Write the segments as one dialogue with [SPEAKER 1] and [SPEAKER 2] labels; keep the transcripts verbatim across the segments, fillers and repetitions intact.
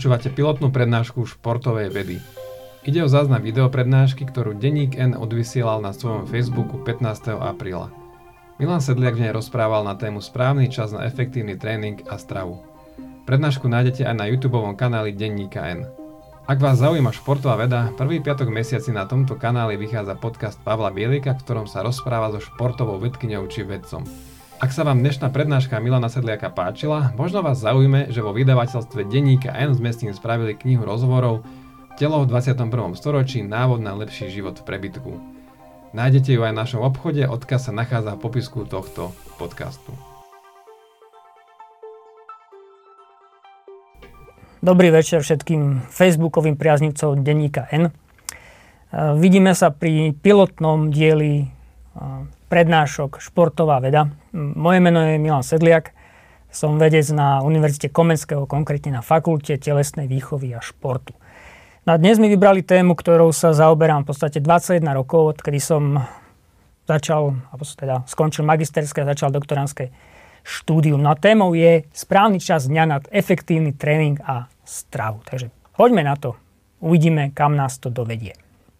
[SPEAKER 1] Počúvate pilotnú prednášku športovej vedy. Ide o záznam videoprednášky, ktorú denník N odvysielal na svojom Facebooku pätnásteho apríla. Milan Sedliak v nej rozprával na tému správny čas na efektívny tréning a stravu. Prednášku nájdete aj na YouTubeovom kanáli denníka N. Ak vás zaujíma športová veda, prvý piatok mesiaci na tomto kanáli vychádza podcast Pavla Bielika, v ktorom sa rozpráva so športovou vedkyňou či vedcom. Ak sa vám dnešná prednáška Milana Sedliaka páčila, možno vás zaujme, že vo vydavateľstve denníka N sme s ním spravili knihu rozhovorov Telo v dvadsiatom prvom storočí, návod na lepší život v prebytku. Nájdete ju aj v našom obchode, odkaz sa nachádza v popisku tohto podcastu.
[SPEAKER 2] Dobrý večer všetkým facebookovým priaznivcom denníka N. Vidíme sa pri pilotnom dieli prednášok Športová veda. Moje meno je Milan Sedliak. Som vedec na Univerzite Komenského, konkrétne na Fakulte telesnej výchovy a športu. No a dnes mi vybrali tému, ktorou sa zaoberám v podstate dvadsaťjeden rokov, odkedy som začal, alebo teda skončil magisterské a začal doktorantské štúdium. No a témou je správny čas dňa na efektívny tréning a stravu. Takže poďme na to. Uvidíme, kam nás to dovedie.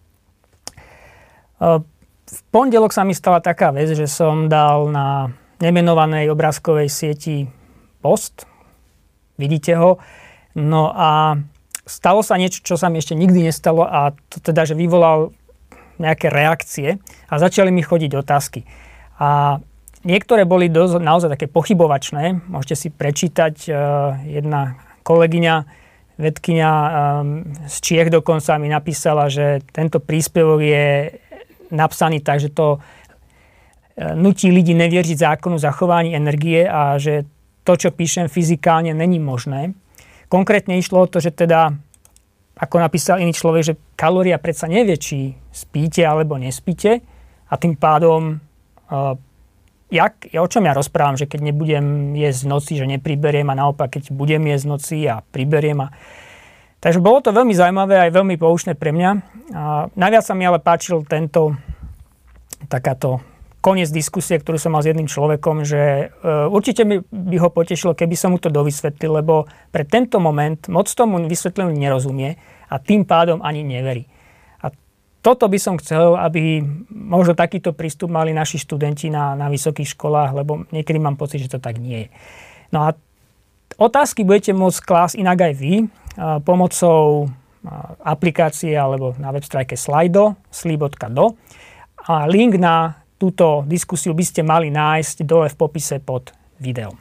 [SPEAKER 2] V pondelok sa mi stala taká vec, že som dal na nemenovanej obrázkovej sieti post. Vidíte ho. No a stalo sa niečo, čo sa mi ešte nikdy nestalo, a to teda, že vyvolal nejaké reakcie a začali mi chodiť otázky. A niektoré boli dosť, naozaj také pochybovačné. Môžete si prečítať, uh, jedna kolegyňa, vedkyňa um, z Čiech dokonca mi napísala, že tento príspevok je napsaný tak, že to nutí ľudí neveriť zákonu zachovania energie a že to, čo píšem fyzikálne, není možné. Konkrétne išlo o to, že teda, ako napísal iný človek, že kalória predsa nevie, či spíte alebo nespíte, a tým pádom uh, jak, ja, o čom ja rozprávam, že keď nebudem jesť v noci, že nepriberiem, a naopak, keď budem jesť v noci a priberiem. A takže bolo to veľmi zaujímavé a aj veľmi poučné pre mňa. A najviac sa mi ale páčil tento, takáto koniec diskusie, ktorú som mal s jedným človekom, že uh, určite by, by ho potešilo, keby som mu to dovysvetlil, lebo pre tento moment moc tomu vysvetleniu nerozumie a tým pádom ani neverí. A toto by som chcel, aby možno takýto prístup mali naši študenti na, na vysokých školách, lebo niekedy mám pocit, že to tak nie je. No a otázky budete môcť klásť inak aj vy, pomocou aplikácie alebo na web stránke Slido, sli bodka do, a link na túto diskusiu by ste mali nájsť dole v popise pod videom.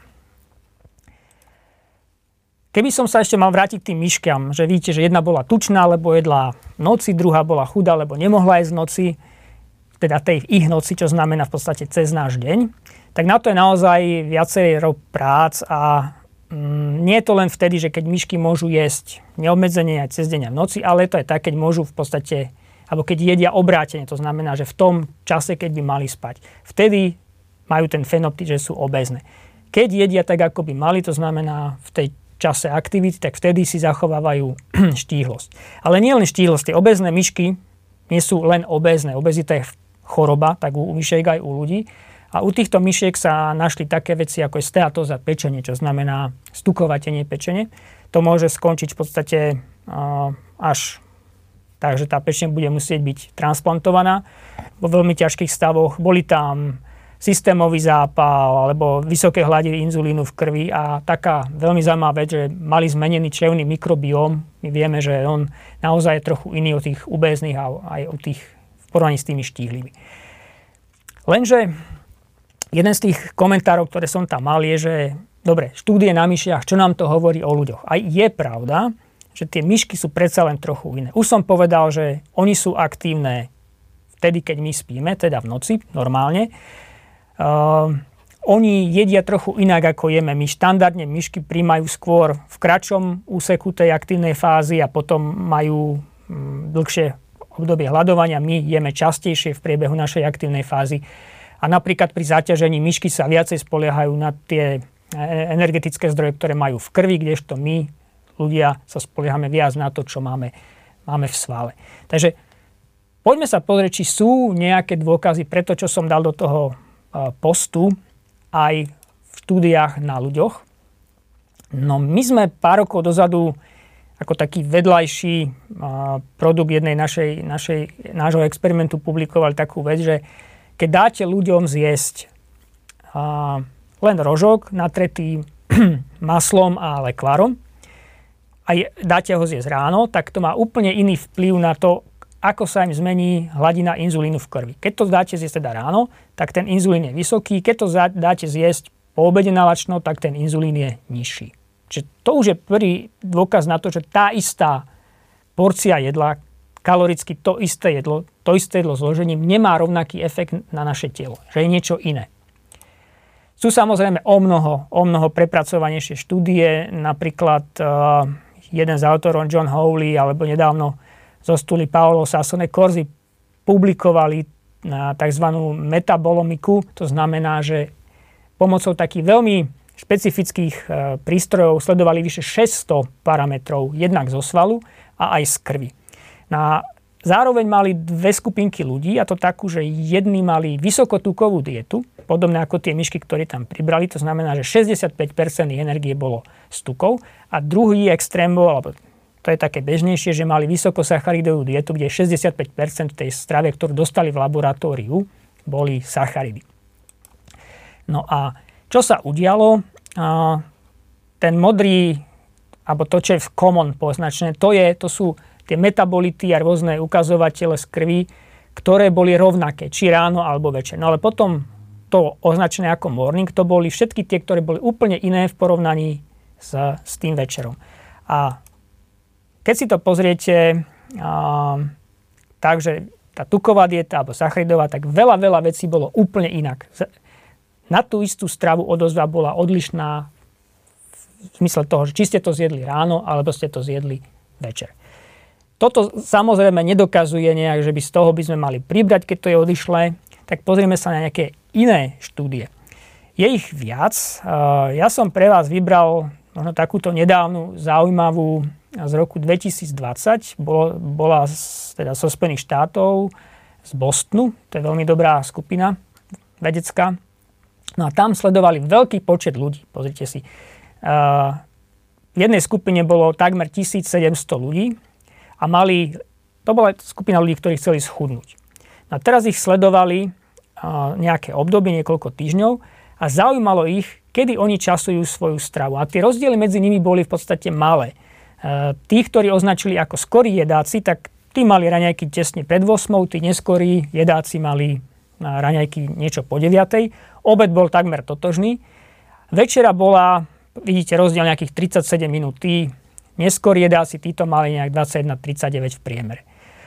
[SPEAKER 2] Keby som sa ešte mal vrátiť k tým myškám, že vidíte, že jedna bola tučná, lebo jedla v noci, druhá bola chudá, lebo nemohla jesť v noci, teda tej ich noci, čo znamená v podstate cez náš deň, tak na to je naozaj viacero prác a nie je to len vtedy, že keď myšky môžu jesť neobmedzenie aj cez deň a v noci, ale to je tak, keď môžu v podstate, alebo keď jedia obrátene, to znamená, že v tom čase, keď by mali spať. Vtedy majú ten fenotyp, že sú obézne. Keď jedia tak, ako by mali, to znamená v tej čase aktivity, tak vtedy si zachovávajú štíhlosť. Ale nie len štíhlosť, tie obézne myšky nie sú len obézne. Obezita je choroba, tak u myšiek aj u ľudí. A u týchto myšiek sa našli také veci, ako je steatóza pečene, čo znamená stukovatenie pečene. To môže skončiť v podstate uh, až tak, že tá pečeň bude musieť byť transplantovaná vo veľmi ťažkých stavoch. Boli tam systémový zápal alebo vysoké hladiny inzulínu v krvi a taká veľmi zaujímavá vec, že mali zmenený črevný mikrobióm. My vieme, že on naozaj je trochu iný od tých obéznych a aj od tých v porovnaní s tými štíhlymi. Lenže jeden z tých komentárov, ktoré som tam mal, je, že dobre, štúdie na myšiach, čo nám to hovorí o ľuďoch? Aj je pravda, že tie myšky sú predsa len trochu iné. Už som povedal, že oni sú aktívne vtedy, keď my spíme, teda v noci, normálne. Uh, oni jedia trochu inak, ako jeme my. Štandardne myšky príjmajú skôr v kratšom úseku tej aktívnej fázy a potom majú um, dlhšie obdobie hladovania. My jeme častejšie v priebehu našej aktívnej fázy. A napríklad pri zaťažení myšky sa viacej spoliehajú na tie energetické zdroje, ktoré majú v krvi, kdežto my, ľudia, sa spoliehame viac na to, čo máme, máme v svale. Takže poďme sa pozrieť, či sú nejaké dôkazy pre to, čo som dal do toho postu aj v štúdiách na ľuďoch. No my sme pár rokov dozadu ako taký vedľajší produkt jednej našej, našej, nášho experimentu publikovali takú vec, že keď dáte ľuďom zjesť a, len rožok natretý maslom a lekvárom a je, dáte ho zjesť ráno, tak to má úplne iný vplyv na to, ako sa im zmení hladina inzulínu v krvi. Keď to dáte zjesť teda ráno, tak ten inzulín je vysoký. Keď to dáte zjesť po obede na lačno, tak ten inzulín je nižší. Čiže to už je prvý dôkaz na to, že tá istá porcia jedla, kaloricky to isté jedlo, to isté jedlo zložením nemá rovnaký efekt na naše telo. Že je niečo iné. Sú samozrejme o mnoho, o mnoho prepracovanejšie štúdie. Napríklad uh, jeden z autorov, John Howley, alebo nedávno zo stúly Paolo Sassone Corsi publikovali na tzv. Metabolomiku. To znamená, že pomocou takých veľmi špecifických e, prístrojov sledovali vyše šesťsto parametrov jednak zo svalu a aj z krvi. Na, zároveň mali dve skupinky ľudí, a to takú, že jedni mali vysokotukovú dietu, podobné ako tie myšky, ktoré tam pribrali. To znamená, že šesťdesiatpäť percent energie bolo z tukov a druhý extrém bol, alebo to je také bežnejšie, že mali vysokosacharidovú dietu, kde šesťdesiatpäť percent tej strave, ktorú dostali v laboratóriu, boli sacharidy. No a čo sa udialo? A ten modrý, alebo to, čo je v common poznačené, to, je, to sú tie metabolity a rôzne ukazovatele z krvi, ktoré boli rovnaké, či ráno alebo večer. No ale potom to označené ako morning, to boli všetky tie, ktoré boli úplne iné v porovnaní s, s tým večerom. A keď si to pozriete, uh, takže tá tuková dieta alebo sacharidová, tak veľa, veľa vecí bolo úplne inak. Na tú istú stravu odozva bola odlišná v zmysle toho, že či ste to zjedli ráno, alebo ste to zjedli večer. Toto samozrejme nedokazuje nejak, že by z toho by sme mali pribrať, keď to je odlišné, tak pozrieme sa na nejaké iné štúdie. Je ich viac. Uh, ja som pre vás vybral možno takúto nedávnu, zaujímavú z roku dvetisícdvadsať. Bolo, bola z, teda zo Spojených štátov, z Bostonu. To je veľmi dobrá skupina vedecká. No a tam sledovali veľký počet ľudí. Pozrite si. Uh, v jednej skupine bolo takmer tisícsedemsto ľudí a mali, to bola skupina ľudí, ktorí chceli schudnúť. No a teraz ich sledovali uh, nejaké obdobie, niekoľko týždňov a zaujímalo ich, kedy oni časujú svoju stravu. A tie rozdiely medzi nimi boli v podstate malé. Tí, ktorí označili ako skorí jedáci, tak tí mali raňajky tesne pred ôsmou, tí neskorí jedáci mali raňajky niečo po deviatej. Obed bol takmer totožný. Večera bola, vidíte, rozdiel nejakých tridsaťsedem minút. Tí neskorí jedáci, títo mali nejak dvadsaťjeden tridsaťdeväť v priemere.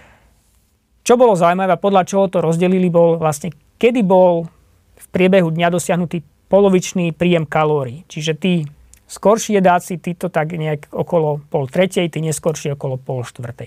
[SPEAKER 2] Čo bolo zaujímavé, podľa čoho to rozdelili, bol vlastne, kedy bol v priebehu dňa dosiahnutý polovičný príjem kalórií. Čiže tí skorší jedáci, títo tak nejak okolo pol tretej, tí neskorší okolo pol štvrtej.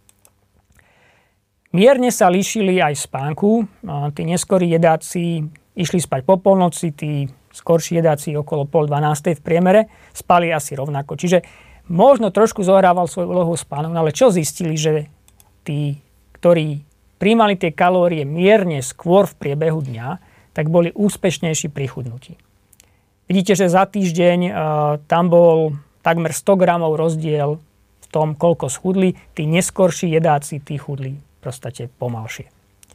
[SPEAKER 2] Mierne sa líšili aj v spánku. Tí neskorí jedáci išli spať po polnoci, tí skorší jedáci okolo pol dvanástej v priemere spali asi rovnako. Čiže možno trošku zohrával svoju úlohu spánok, ale čo zistili, že tí, ktorí prijímali tie kalórie mierne skôr v priebehu dňa, tak boli úspešnejší pri chudnutí. Vidíte, že za týždeň uh, tam bol takmer sto gramov rozdiel v tom, koľko schudli. Tí neskorší jedáci, tí chudli v podstate pomalšie.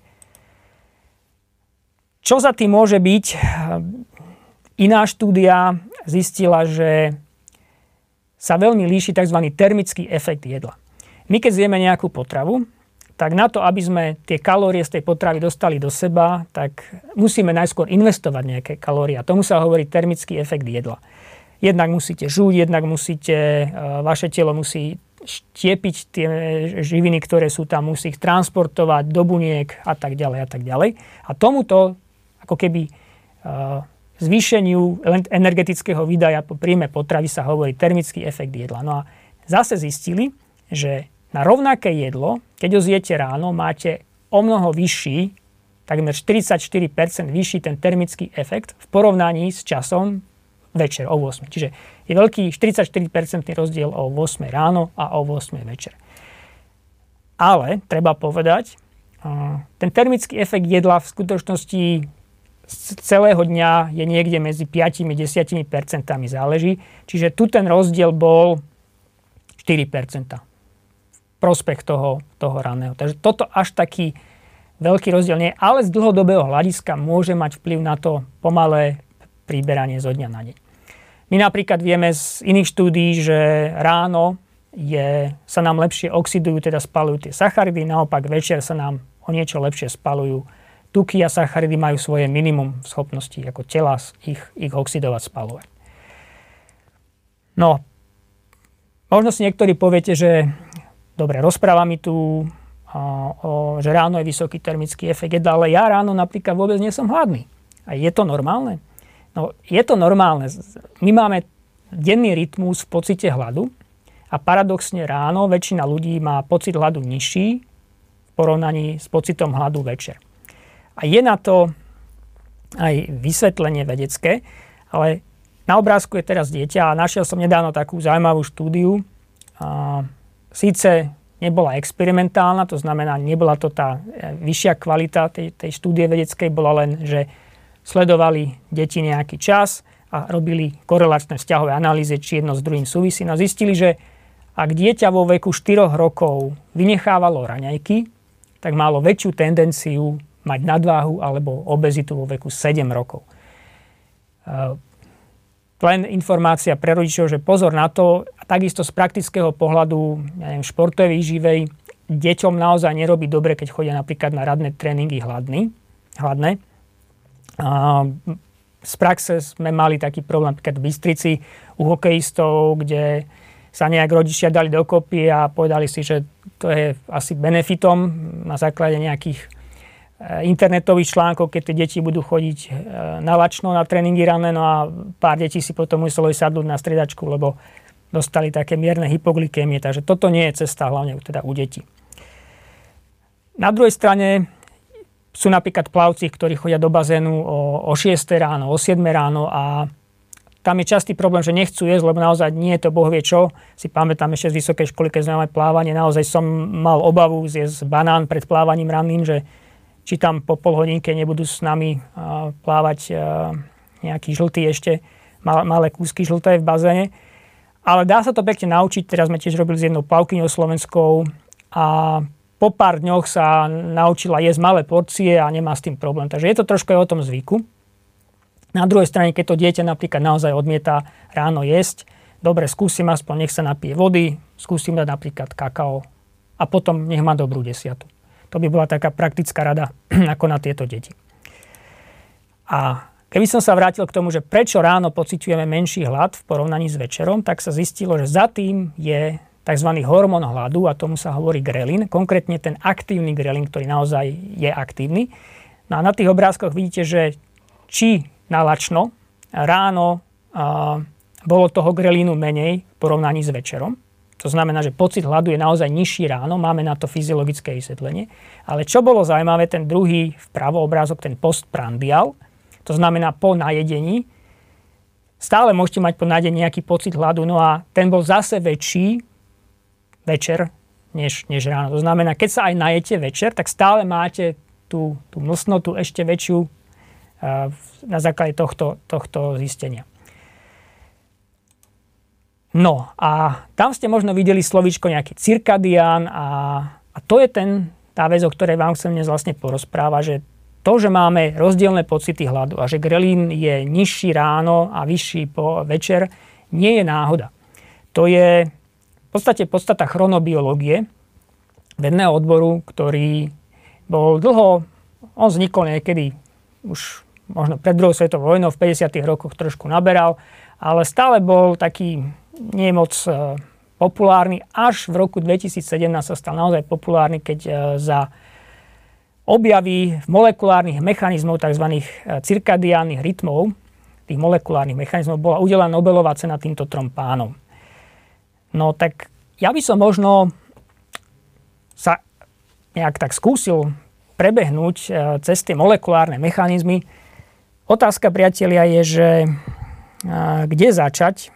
[SPEAKER 2] Čo za tým môže byť? Iná štúdia zistila, že sa veľmi líši tzv. Termický efekt jedla. My keď zjeme nejakú potravu, tak na to, aby sme tie kalórie z tej potravy dostali do seba, tak musíme najskôr investovať nejaké kalórie. A tomu sa hovorí termický efekt jedla. Jednak musíte žuť, jednak musíte, vaše telo musí štiepiť tie živiny, ktoré sú tam, musí ich transportovať do buniek a tak ďalej a tak ďalej. A tomuto ako keby zvýšeniu energetického výdaja po príjme potravy sa hovorí termický efekt jedla. No a zase zistili, že na rovnaké jedlo, keď ho zjete ráno, máte o mnoho vyšší, takmer štyridsaťštyri percent vyšší ten termický efekt v porovnaní s časom večer o ôsmej. Čiže je veľký štyridsaťštyri percent rozdiel o ôsmej ráno a o ôsmej večer. Ale treba povedať, ten termický efekt jedla v skutočnosti z celého dňa je niekde medzi päť až desať percent záleží. Čiže tu ten rozdiel bol štyri percentá. Prospech toho, toho raného. Takže toto až taký veľký rozdiel nie je, ale z dlhodobého hľadiska môže mať vplyv na to pomalé príberanie zo dňa na deň. My napríklad vieme z iných štúdií, že ráno je, sa nám lepšie oxidujú, teda spalujú tie sacharidy, naopak večer sa nám o niečo lepšie spalujú tuky a sacharidy, majú svoje minimum schopnosti ako tela ich, ich oxidovať, spalovať. No, možno si niektorí poviete, že dobre, rozpráva mi tu, a, o, že ráno je vysoký termický efekt jedla, ale ja ráno napríklad vôbec nie som hladný. A je to normálne? No, je to normálne. My máme denný rytmus v pocite hladu a paradoxne ráno väčšina ľudí má pocit hladu nižší v porovnaní s pocitom hladu večer. A je na to aj vysvetlenie vedecké, ale na obrázku je teraz dieťa a našiel som nedávno takú zaujímavú štúdiu. A síce nebola experimentálna, to znamená, nebola to tá vyššia kvalita tej, tej štúdie vedeckej, bola len, že sledovali deti nejaký čas a robili korelačné vzťahové analýzy, či jedno s druhým súvisí. No zistili, že ak dieťa vo veku štyroch rokov vynechávalo raňajky, tak malo väčšiu tendenciu mať nadváhu alebo obezitu vo veku sedem rokov. Len informácia pre rodičov, že pozor na to, a takisto z praktického pohľadu, ja neviem, športovej výživej, deťom naozaj nerobí dobre, keď chodia napríklad na radné tréningy hladný, hladné. A z praxe sme mali taký problém napríklad v Bystrici u hokejistov, kde sa nejak rodičia dali dokopy a povedali si, že to je asi benefitom na základe nejakých internetových článkov, keď tie deti budú chodiť na lačno na tréningy rané, no a pár detí si potom muselo sadnúť na striedačku, lebo dostali také mierne hypoglykémie. Takže toto nie je cesta, hlavne teda u detí. Na druhej strane sú napríklad plavci, ktorí chodia do bazénu o, o šiestej ráno, o siedmej ráno a tam je častý problém, že nechcú jesť, lebo naozaj nie je to boh vie čo. Si pamätám ešte z vysokej školy, keď sme mali plávanie, naozaj som mal obavu zjesť banán pred plávaním ranným, že či tam po pol hodinke nebudú s nami uh, plávať uh, nejaký žltý ešte, mal, malé kúsky žlté v bazéne. Ale dá sa to pekne naučiť, teraz sme tiež robili s jednou plavkyňou slovenskou a po pár dňoch sa naučila jesť malé porcie a nemá s tým problém. Takže je to trošku aj o tom zvyku. Na druhej strane, keď to dieťa napríklad naozaj odmieta ráno jesť, dobre, skúsim aspoň, nech sa napije vody, skúsim dať napríklad kakao a potom nech má dobrú desiatu. To by bola taká praktická rada ako na tieto deti. A keby som sa vrátil k tomu, že prečo ráno pociťujeme menší hlad v porovnaní s večerom, tak sa zistilo, že za tým je tzv. Hormón hladu a tomu sa hovorí grelín, konkrétne ten aktívny grelín, ktorý naozaj je aktívny. No a na tých obrázkoch vidíte, že či na lačno ráno a, bolo toho grelínu menej v porovnaní s večerom. To znamená, že pocit hladu je naozaj nižší ráno, máme na to fyziologické vysvetlenie. Ale čo bolo zaujímavé, ten druhý vpravo obrázok, ten postprandial, to znamená po najedení, stále môžete mať po najedení nejaký pocit hladu, no a ten bol zase väčší večer než, než ráno. To znamená, keď sa aj najete večer, tak stále máte tú, tú mlsnotu ešte väčšiu uh, na základe tohto, tohto zistenia. No a tam ste možno videli slovíčko nejaký cirkadián a, a to je ten, tá vec, o ktorej vám chcem dnes vlastne porozprávať, že to, že máme rozdielne pocity hladu a že grelín je nižší ráno a vyšší po večer, nie je náhoda. To je v podstate podstata chronobiológie, vedného odboru, ktorý bol dlho, on vznikol niekedy už možno pred druhou svetovou vojnou, v päťdesiatych rokoch trošku naberal, ale stále bol taký nie moc e, populárny. Až v roku dvetisícsedemnásť sa stal naozaj populárny, keď e, za objavy molekulárnych mechanizmov, tzv. Cirkadiánnych rytmov, tých molekulárnych mechanizmov, bola udelená Nobelová cena týmto trom pánom. No tak ja by som možno sa nejak tak skúsil prebehnúť e, cez tie molekulárne mechanizmy. Otázka, priatelia, je, že e, kde začať?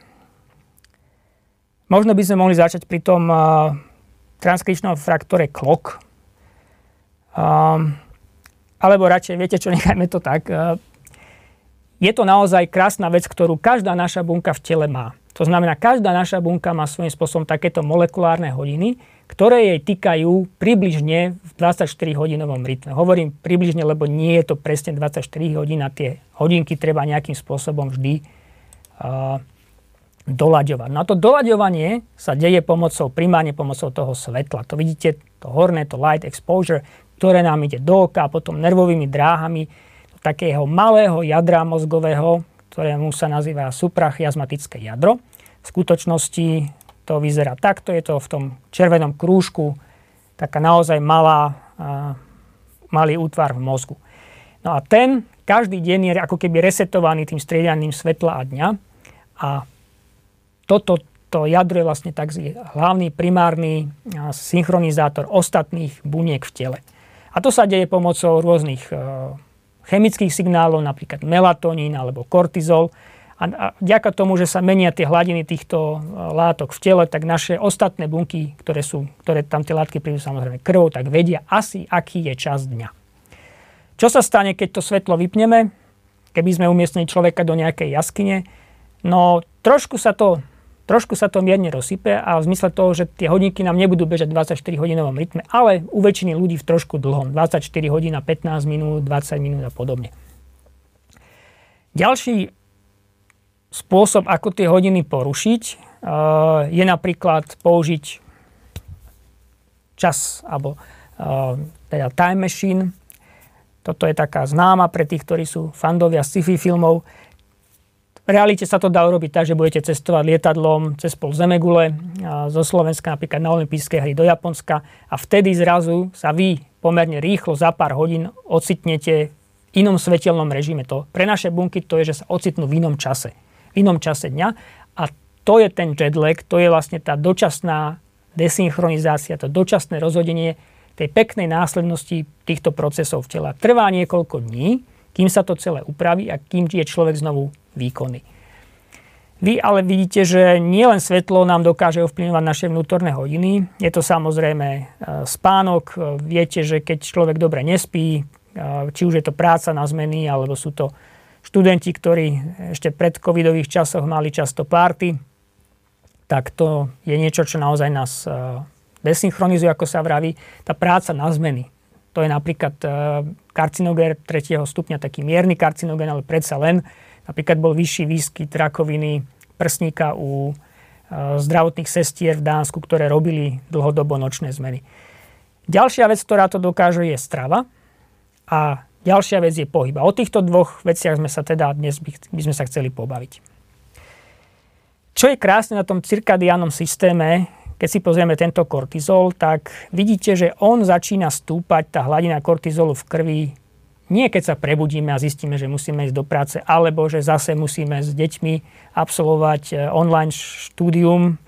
[SPEAKER 2] Možno by sme mohli začať pri tom uh, transkripčnom faktore clock. Um, alebo radšej, viete čo, nechajme to tak. Uh, je to naozaj krásna vec, ktorú každá naša bunka v tele má. To znamená, každá naša bunka má svojím spôsobom takéto molekulárne hodiny, ktoré jej týkajú približne v dvadsaťštyrihodinovom rytme. Hovorím približne, lebo nie je to presne dvadsaťštyri hodín a tie hodinky treba nejakým spôsobom vždy uh, doľaďovať. No a to doľaďovanie sa deje pomocou, primárne pomocou toho svetla. To vidíte, to horné, to light exposure, ktoré nám ide do oka, potom nervovými dráhami do takého malého jadra mozgového, ktorému sa nazýva suprachiasmatické jadro. V skutočnosti to vyzerá takto, je to v tom červenom krúžku, taká naozaj malá, uh, malý útvar v mozgu. No a ten každý deň je ako keby resetovaný tým striedaním svetla a dňa a toto to jadro je vlastne takzvaný hlavný primárny uh, synchronizátor ostatných buniek v tele. A to sa deje pomocou rôznych uh, chemických signálov, napríklad melatonín alebo kortizol. A vďaka tomu, že sa menia tie hladiny týchto látok v tele, tak naše ostatné bunky, ktoré, sú, ktoré tam tie látky prídu samozrejme krvou, tak vedia asi, aký je čas dňa. Čo sa stane, keď to svetlo vypneme? Keby sme umiestnili človeka do nejakej jaskyne? No trošku sa to, trošku sa to mierne rozsype a v zmysle toho, že tie hodinky nám nebudú bežať v dvadsaťštyrihodinovom rytme, ale u väčšiny ľudí v trošku dlhom. dvadsaťštyri hodín, pätnásť minút, dvadsať minút a podobne. Ďalší spôsob, ako tie hodiny porušiť, je napríklad použiť čas, alebo teda time machine. Toto je taká známa pre tých, ktorí sú fandovia sci-fi filmov. V realite sa to dá urobiť tak, že budete cestovať lietadlom cez pol zemegule zo Slovenska napríklad na olympijské hry do Japonska a vtedy zrazu sa vy pomerne rýchlo za pár hodín ocitnete v inom svetelnom režime. To pre naše bunky to je, že sa ocitnú v inom čase. v inom čase dňa a to je ten jet lag, to je vlastne tá dočasná desynchronizácia, to dočasné rozhodenie tej peknej následnosti týchto procesov v tele. Trvá niekoľko dní, kým sa to celé upraví a kým je človek znovu výkonný. Vy ale vidíte, že nielen svetlo nám dokáže ovplyvňovať naše vnútorné hodiny, je to samozrejme spánok, viete, že keď človek dobre nespí, či už je to práca na zmeny, alebo sú to študenti, ktorí ešte pred covidových časoch mali často párty, tak to je niečo, čo naozaj nás desynchronizuje, ako sa vraví. Tá práca na zmeny. To je napríklad karcinogén tretieho stupňa, taký mierny karcinogén, ale predsa len. Napríklad bol vyšší výskyt rakoviny prsníka u zdravotných sestier v Dánsku, ktoré robili dlhodobo nočné zmeny. Ďalšia vec, ktorá to dokáže, je strava. A ďalšia vec je pohyb. A o týchto dvoch veciach sme sa teda dnes by, by sme sa chceli pobaviť. Čo je krásne na tom cirkadiánnom systéme, keď si pozrieme tento kortizol, tak vidíte, že on začína stúpať, tá hladina kortizolu v krvi, nie keď sa prebudíme a zistíme, že musíme ísť do práce, alebo že zase musíme s deťmi absolvovať online štúdium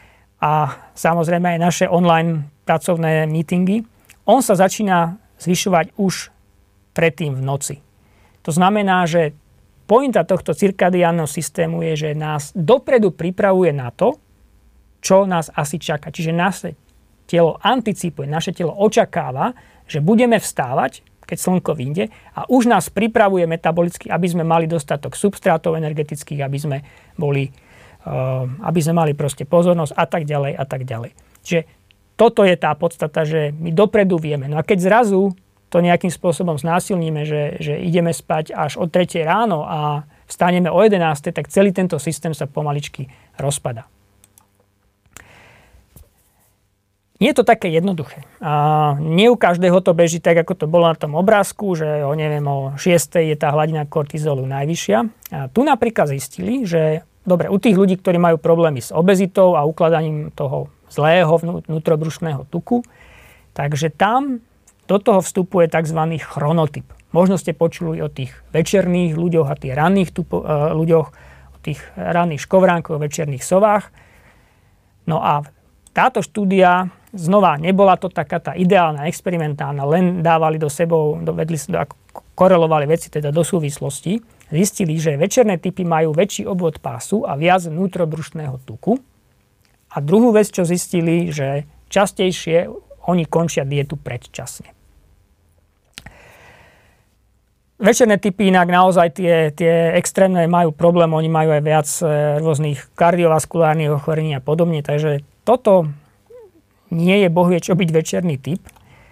[SPEAKER 2] a samozrejme aj naše online pracovné meetingy. On sa začína zvyšovať už predtým v noci. To znamená, že pointa tohto cirkadiánneho systému je, že nás dopredu pripravuje na to, čo nás asi čaká. Čiže naše telo anticipuje, naše telo očakáva, že budeme vstávať, keď slnko vyjde a už nás pripravuje metabolicky, aby sme mali dostatok substrátov energetických, aby sme boli, uh, aby sme mali proste pozornosť a tak ďalej a tak ďalej. Čiže toto je tá podstata, že my dopredu vieme. No a keď zrazu to nejakým spôsobom znásilníme, že, že ideme spať až o tretej ráno a vstaneme o jedenástej, tak celý tento systém sa pomaličky rozpadá. Nie je to také jednoduché. A nie u každého to beží tak, ako to bolo na tom obrázku, že o neviem, o šiestej je tá hladina kortizolu najvyššia. A tu napríklad zistili, že dobre, u tých ľudí, ktorí majú problémy s obezitou a ukladaním toho zlého vnútrobrušného tuku, takže tam do toho vstupuje tzv. Chronotyp. Možno ste počuli o tých večerných ľuďoch a tých ranných tupo, uh, ľuďoch, o tých ranných škovránkoch, večerných sovách. No a táto štúdia znova nebola to taká tá ideálna, experimentálna, len dávali do sebou, dovedli sa, korelovali veci teda do súvislosti. Zistili, že večerné typy majú väčší obvod pásu a viac vnútrobrušného tuku. A druhú vec, čo zistili, že častejšie oni končia dietu predčasne. Večerné typy inak naozaj tie, tie extrémne majú problém, oni majú aj viac rôznych kardiovaskulárnych ochorení a podobne, takže toto nie je bohvie čo byť večerný typ.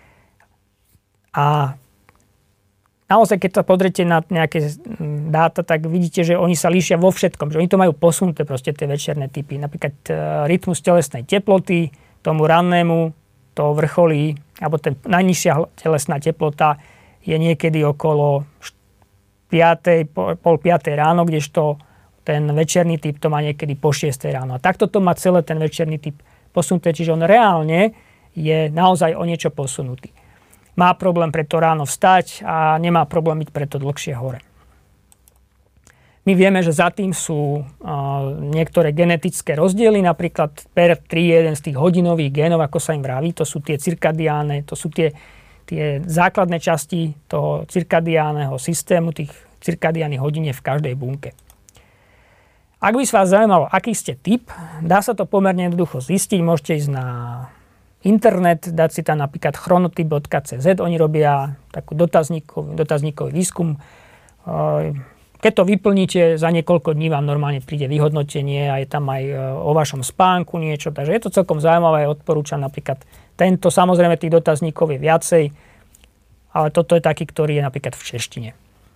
[SPEAKER 2] A naozaj, keď sa pozriete na nejaké dáta, tak vidíte, že oni sa líšia vo všetkom, že oni to majú posunuté proste tie večerné typy. Napríklad rytmus telesnej teploty, tomu rannému to vrcholí, alebo ten najnižšia telesná teplota je niekedy okolo piatej, pol piatej ráno, kdežto ten večerný typ to má niekedy po šiestej ráno. A takto to má celé ten večerný typ posunuté, čiže on reálne je naozaj o niečo posunutý. Má problém preto ráno vstať a nemá problém byť preto dlhšie hore. My vieme, že za tým sú uh, niektoré genetické rozdiely, napríklad P E R tri je jeden z tých hodinových génov, ako sa im vraví, to sú tie cirkadiáne, to sú tie tie základné časti toho cirkadiánneho systému, tých cirkadiánnych hodín v každej bunke. Ak by sa vás zaujímalo, aký ste typ, dá sa to pomerne jednoducho zistiť. Môžete ísť na internet, dať si tam napríklad chronotyp bodka cé zet. Oni robia takú dotazníkový, dotazníkový výskum. Keď to vyplníte, za niekoľko dní vám normálne príde vyhodnotenie a je tam aj o vašom spánku niečo. Takže je to celkom zaujímavé. Odporúčam napríklad tento. Samozrejme tých dotazníkov je viacej, ale toto je taký, ktorý je napríklad v češtine.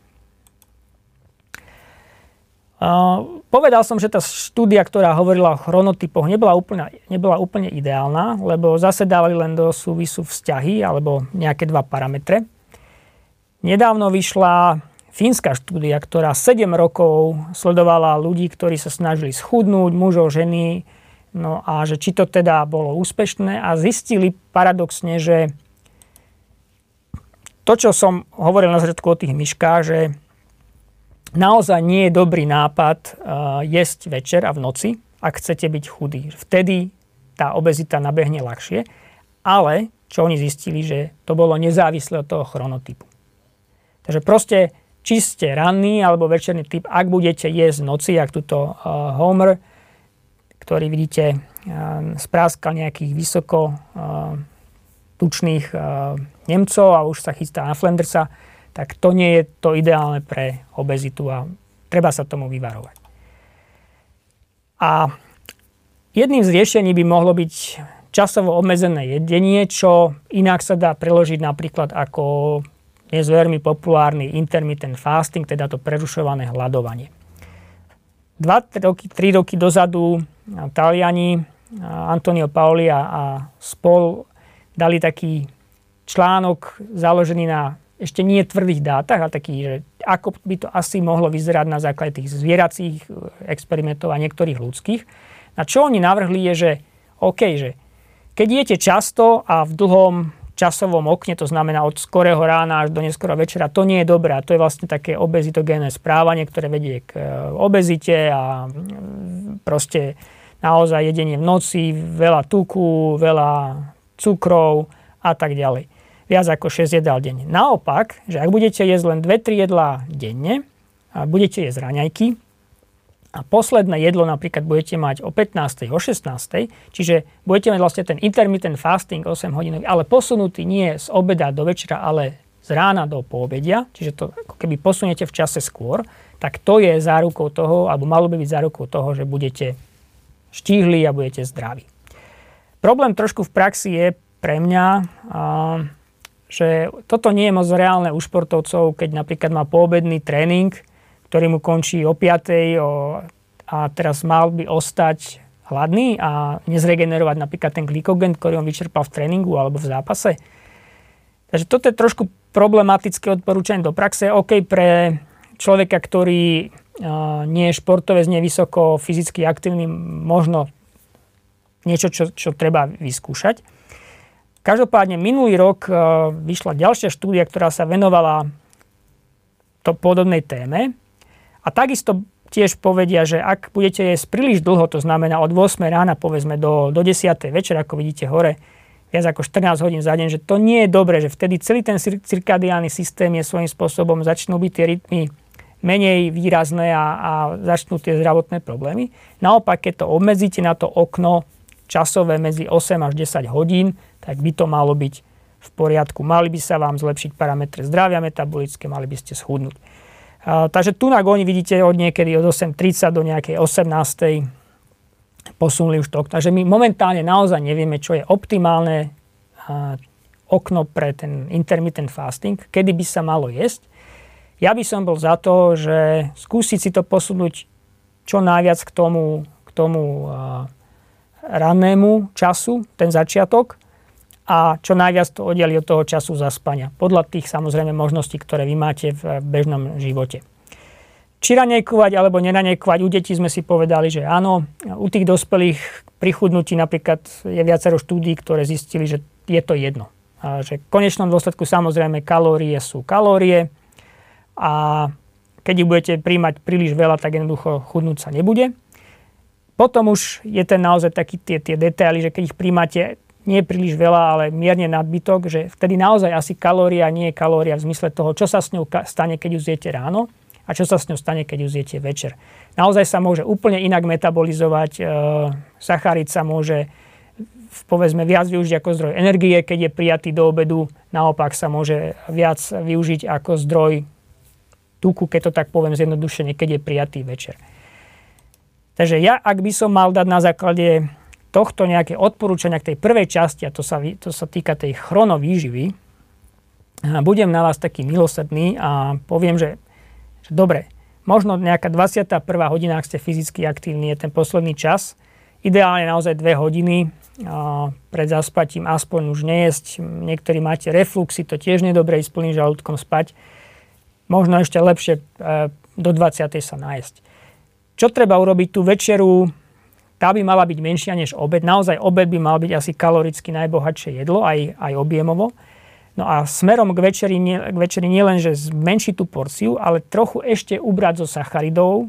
[SPEAKER 2] Uh, povedal som, že tá štúdia, ktorá hovorila o chronotypoch, nebola úplne, nebola úplne ideálna, lebo zase dávali len do súvisu vzťahy alebo nejaké dva parametre. Nedávno vyšla fínska štúdia, ktorá sedem rokov sledovala ľudí, ktorí sa snažili schudnúť, mužov, ženy, no a že či to teda bolo úspešné a zistili paradoxne, že to, čo som hovoril na začiatku o tých myškách, že naozaj nie je dobrý nápad uh, jesť večer a v noci, ak chcete byť chudí. Vtedy tá obezita nabehne ľahšie, ale čo oni zistili, že to bolo nezávislé od toho chronotypu. Takže proste či ste ranný alebo večerný typ, ak budete jesť v noci, jak tuto uh, Homer, ktorý vidíte, uh, spráskal nejakých vysoko uh, tučných uh, Nemcov a už sa chystá na Flandersa, tak to nie je to ideálne pre obezitu a treba sa tomu vyvarovať. A jedným z riešení by mohlo byť časovo obmedzené jedenie, čo inak sa dá preložiť napríklad ako dnes veľmi populárny intermittent fasting, teda to prerušované hladovanie. Dva, roky, tri roky dozadu Taliani, Antonio Paoli a, a spol dali taký článok založený na ešte nie tvrdých dátach, ale taký, že ako by to asi mohlo vyzerať na základe tých zvieracích experimentov a niektorých ľudských. A čo oni navrhli je, že OK, že keď jete často a v dlhom časovom okne, to znamená od skorého rána až do neskorého večera, to nie je dobré. A to je vlastne také obezitogénne správanie, ktoré vedie k obezite a proste naozaj jedenie v noci, veľa tuku, veľa cukrov a tak ďalej. Viac ako šesť jedál denne. Naopak, že ak budete jesť len dve tri jedlá denne a budete jesť raňajky a posledné jedlo napríklad budete mať o pätnástej, o šestnástej, čiže budete mať vlastne ten intermittent fasting osem hodín, ale posunutý nie z obeda do večera, ale z rána do poobedia, čiže to ako keby posuniete v čase skôr, tak to je zárukou toho, alebo malo by byť zárukou toho, že budete štíhli a budete zdraví. Problém trošku v praxi je pre mňa, a, že toto nie je moc reálne u športovcov, keď napríklad má poobedný tréning, ktorý mu končí o piatej o, a teraz mal by ostať hladný a nezregenerovať napríklad ten glykogen, ktorý on vyčerpal v tréningu alebo v zápase. Takže toto je trošku problematické odporúčanie do praxe. OK, pre človeka, ktorý uh, nie je športovec, nie je vysoko fyzicky aktívny, možno niečo, čo, čo treba vyskúšať. Každopádne minulý rok uh, vyšla ďalšia štúdia, ktorá sa venovala to podobnej téme. A takisto tiež povedia, že ak budete jesť príliš dlho, to znamená od ôsmej rána povedzme do, do desiatej večer, ako vidíte hore, viac ako štrnásť hodín za deň, že to nie je dobré, že vtedy celý ten cirkadiálny systém je svojím spôsobom, začnú byť tie rytmy menej výrazné a, a začnú tie zdravotné problémy. Naopak, keď to obmedzíte na to okno časové medzi osem až desať hodín, tak by to malo byť v v poriadku. Mali by sa vám zlepšiť parametre zdravia metabolické, mali by ste schudnúť. Uh, takže tu na oni vidíte od niekedy od osem tridsať do nejakej osemnástej posunuli už to. Takže my momentálne naozaj nevieme, čo je optimálne uh, okno pre ten intermittent fasting, kedy by sa malo jesť. Ja by som bol za to, že skúsiť si to posunúť čo najviac k tomu, k tomu uh, rannému času, ten začiatok, a čo najviac to oddeli od toho času zaspania. Podľa tých samozrejme možností, ktoré vy máte v bežnom živote. Či ranejkovať alebo neranejkovať, u detí sme si povedali, že áno. U tých dospelých pri chudnutí napríklad je viacero štúdií, ktoré zistili, že je to jedno. A že v konečnom dôsledku samozrejme kalórie sú kalórie a keď ich budete príjmať príliš veľa, tak jednoducho chudnúť sa nebude. Potom už je ten naozaj taký tie, tie detaily, že keď ich príjmate nie je príliš veľa, ale mierne nadbytok, že vtedy naozaj asi kalória nie je kalória v zmysle toho, čo sa s ňou stane, keď ju zjete ráno a čo sa s ňou stane, keď ju zjete večer. Naozaj sa môže úplne inak metabolizovať, e, sacharid sa môže povedzme viac využiť ako zdroj energie, keď je prijatý do obedu, naopak sa môže viac využiť ako zdroj tuku, keď to tak poviem zjednodušene, keď je prijatý večer. Takže ja, ak by som mal dať na základe tohto nejaké odporúčania k tej prvej časti, a to sa, to sa týka tej chronovýživy, budem na vás taký milosrdný a poviem, že, že dobre, možno nejaká dvadsiata prvá hodina, ak ste fyzicky aktívni, je ten posledný čas. Ideálne naozaj dve hodiny a pred zaspatím aspoň už nejesť. Niektorí máte refluxy, to tiež nedobre ísť plným žalúdkom spať. Možno ešte lepšie do dvadsiatej sa nájsť. Čo treba urobiť? Tú večeru, tá by mala byť menšia než obed. Naozaj obed by mal byť asi kaloricky najbohatšie jedlo, aj, aj objemovo. No a smerom k večeri, nie, k večeri nie len, že zmenšiť tú porciu, ale trochu ešte ubrať zo sacharidov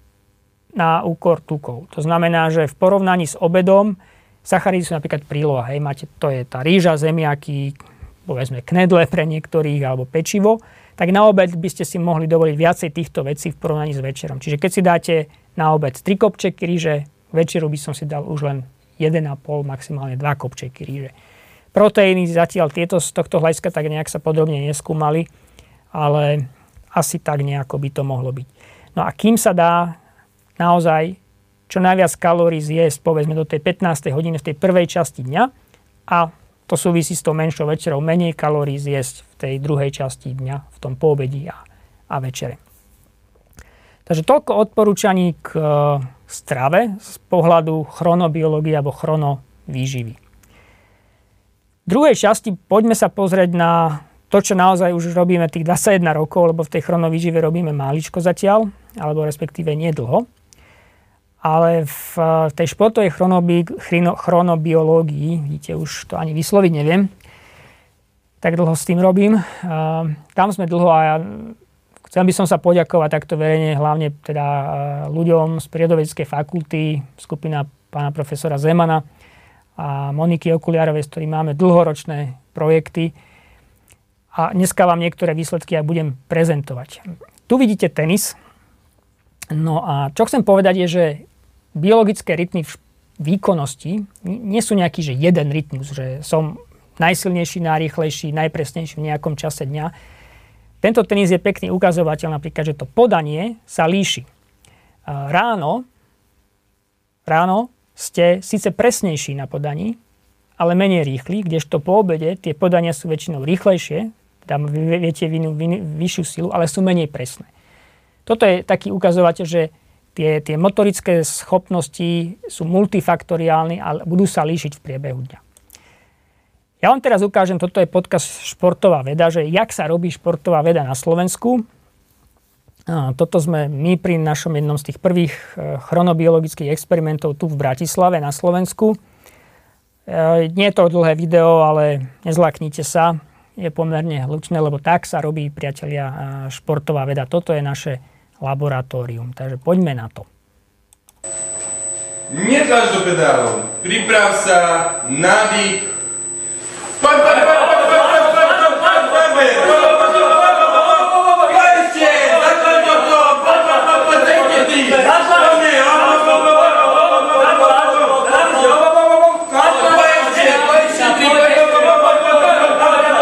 [SPEAKER 2] na úkor tukov. To znamená, že v porovnaní s obedom sacharidy sú napríklad príloha. Hej, máte, to je tá rýža, zemiaky, povedzme knedle pre niektorých alebo pečivo. Tak na obed by ste si mohli dovoliť viacej týchto vecí v porovnaní s večerom. Čiže keď si dáte na obed tri kopčeky rýže, večeru by som si dal už len jeden a pol, maximálne dva kopčeky rýže. Proteíny zatiaľ tieto z tohto hľadiska tak nejak sa podrobne neskúmali, ale asi tak nejako by to mohlo byť. No a kým sa dá naozaj čo najviac kalórií zjesť, povedzme do tej pätnástej hodiny v tej prvej časti dňa, a to súvisí s tou menšou večerou, menej kalórií zjesť v tej druhej časti dňa, v tom poobedí a, a večere. Takže toľko odporúčaní k e, strave z pohľadu chronobiológie alebo chronovýživy. V druhej časti poďme sa pozrieť na to, čo naozaj už robíme tých dvadsaťjeden rokov, lebo v tej chronovýžive robíme máličko zatiaľ, alebo respektíve nedlho. Ale v tej športovej chronobi- chronobiológii, vidíte, už to ani vysloviť neviem, tak dlho s tým robím. Uh, tam sme dlho a ja chcel by som sa poďakovať takto verejne, hlavne teda uh, ľuďom z prírodovedeckej fakulty, skupina pána profesora Zemana a Moniky Okuliarovej, s ktorým máme dlhoročné projekty. A dneska vám niektoré výsledky aj budem prezentovať. Tu vidíte tenis. No a čo chcem povedať je, že biologické rytmy v výkonnosti nie sú nejaký, že jeden rytmus, že som najsilnejší, najrýchlejší, najpresnejší v nejakom čase dňa. Tento tenis je pekný ukazovateľ napríklad, že to podanie sa líši. Ráno, ráno ste síce presnejší na podaní, ale menej rýchli, kdežto po obede tie podania sú väčšinou rýchlejšie, tam viete vyvinúť vyššiu silu, ale sú menej presné. Toto je taký ukazovateľ, že tie, tie motorické schopnosti sú multifaktoriálne a budú sa líšiť v priebehu dňa. Ja vám teraz ukážem, toto je podcast Športová veda, že jak sa robí športová veda na Slovensku. A toto sme my pri našom jednom z tých prvých chronobiologických experimentov tu v Bratislave na Slovensku. Nie je to dlhé video, ale nezlaknite sa. Je pomerne hlučné, lebo tak sa robí, priatelia, športová veda. Toto je naše laboratórium. Takže poďme na to.
[SPEAKER 3] Netlač do pedálov. Priprav sa, nádych. Poď, poď, poď, poď, poď, poď, poď, poď, poď, poď, poďte, začal to to, poď, poď, poď, poď, dejte ty. Poď, poď, poď,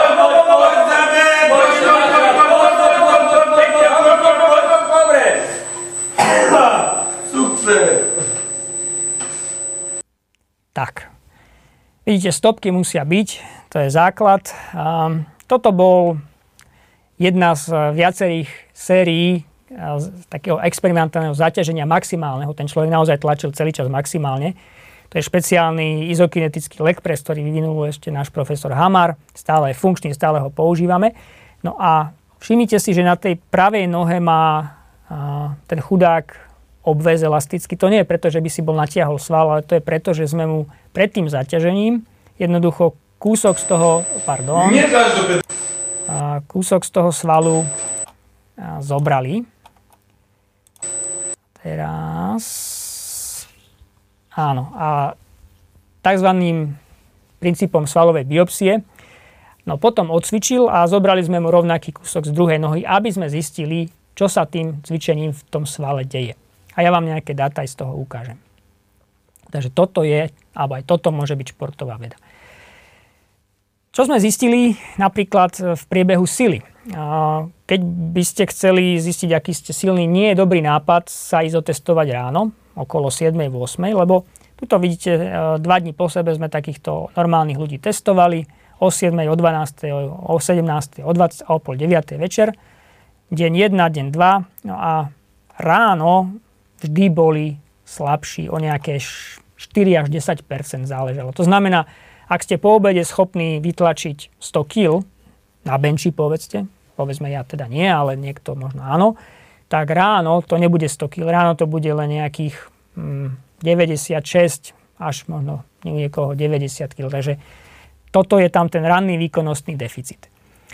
[SPEAKER 2] Vidíte, stopky musia byť, to je základ. Um, toto bol jedna z viacerých sérií z takého experimentálneho zaťaženia maximálneho. Ten človek naozaj tlačil celý čas maximálne. To je špeciálny izokinetický leg press, ktorý vyvinul ešte náš profesor Hamar. Stále je funkčný, stále ho používame. No a všimnite si, že na tej pravej nohe má a, ten chudák obväz elastický. To nie je preto, že by si bol natiahol sval, ale to je preto, že sme mu pred tým zaťažením jednoducho kúsok z toho, pardon, a kúsok z toho svalu a, zobrali. Teraz, áno, a takzvaným princípom svalovej biopsie, no potom odcvičil a zobrali sme mu rovnaký kúsok z druhej nohy, aby sme zistili, čo sa tým cvičením v tom svale deje. A ja vám nejaké dáta z toho ukážem. Takže toto je, alebo aj toto môže byť športová veda. Čo sme zistili napríklad v priebehu sily? Keď by ste chceli zistiť, aký ste silný, nie je dobrý nápad sa ísť otestovať ráno, okolo siedmej ôsmej, lebo tuto vidíte, dva dní po sebe sme takýchto normálnych ľudí testovali, o siedmej, o dvanástej, o sedemnástej, o dvadsiatej a o pol deviatej večer. Deň jeden, deň dva. No a ráno vždy boli slabší, o nejaké štyri až desať percent záležalo. To znamená, ak ste po obede schopní vytlačiť sto kíl na benči, povedzte, povedzme ja teda nie, ale niekto možno áno, tak ráno to nebude sto kíl, ráno to bude len nejakých hm, deväťdesiatšesť až možno niekoho deväťdesiat kíl. Takže toto je tam ten ranný výkonnostný deficit.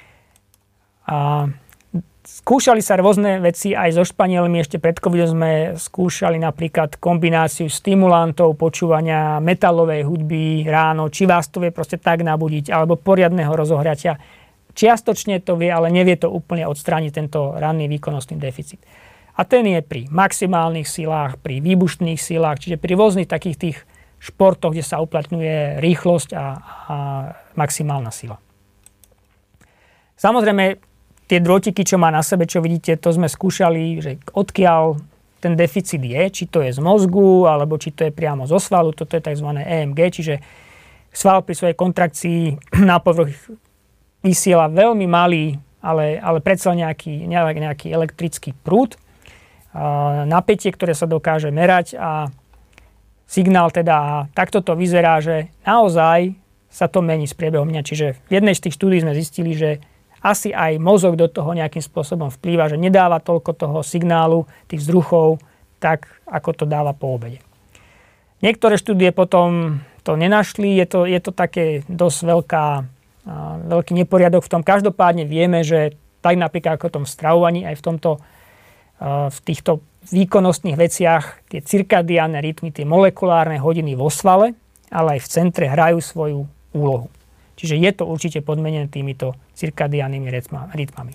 [SPEAKER 2] A skúšali sa rôzne veci aj so Španielmi. Ešte pred covidom sme skúšali napríklad kombináciu stimulantov, počúvania metalovej hudby ráno, či vás to vie proste tak nabudiť, alebo poriadneho rozohratia. Čiastočne to vie, ale nevie to úplne odstrániť tento ranný výkonnostný deficit. A ten je pri maximálnych silách, pri výbušných silách, čiže pri rôznych takých tých športoch, kde sa uplatňuje rýchlosť a, a maximálna sila. Samozrejme, tie drôtiky, čo má na sebe, čo vidíte, to sme skúšali, že odkiaľ ten deficit je, či to je z mozgu, alebo či to je priamo zo svalu, toto je tzv. é em gé, čiže sval pri svojej kontrakcii na povrch vysiela veľmi malý, ale, ale predsa nejaký, nejaký elektrický prúd, napätie, ktoré sa dokáže merať a signál teda, takto to vyzerá, že naozaj sa to mení s priebehom dňa. Čiže v jednej z tých štúdií sme zistili, že asi aj mozog do toho nejakým spôsobom vplýva, že nedáva toľko toho signálu, tých vzruchov, tak ako to dáva po obede. Niektoré štúdie potom to nenašli, je to, je to také dosť veľká, veľký neporiadok v tom. Každopádne vieme, že tak napríklad ako v tom stravovaní, aj v tomto, v týchto výkonnostných veciach tie cirkadiánne rytmy, tie molekulárne hodiny vo svale, ale aj v centre hrajú svoju úlohu. Čiže je to určite podmenené týmito cirkadiánnymi rytmami.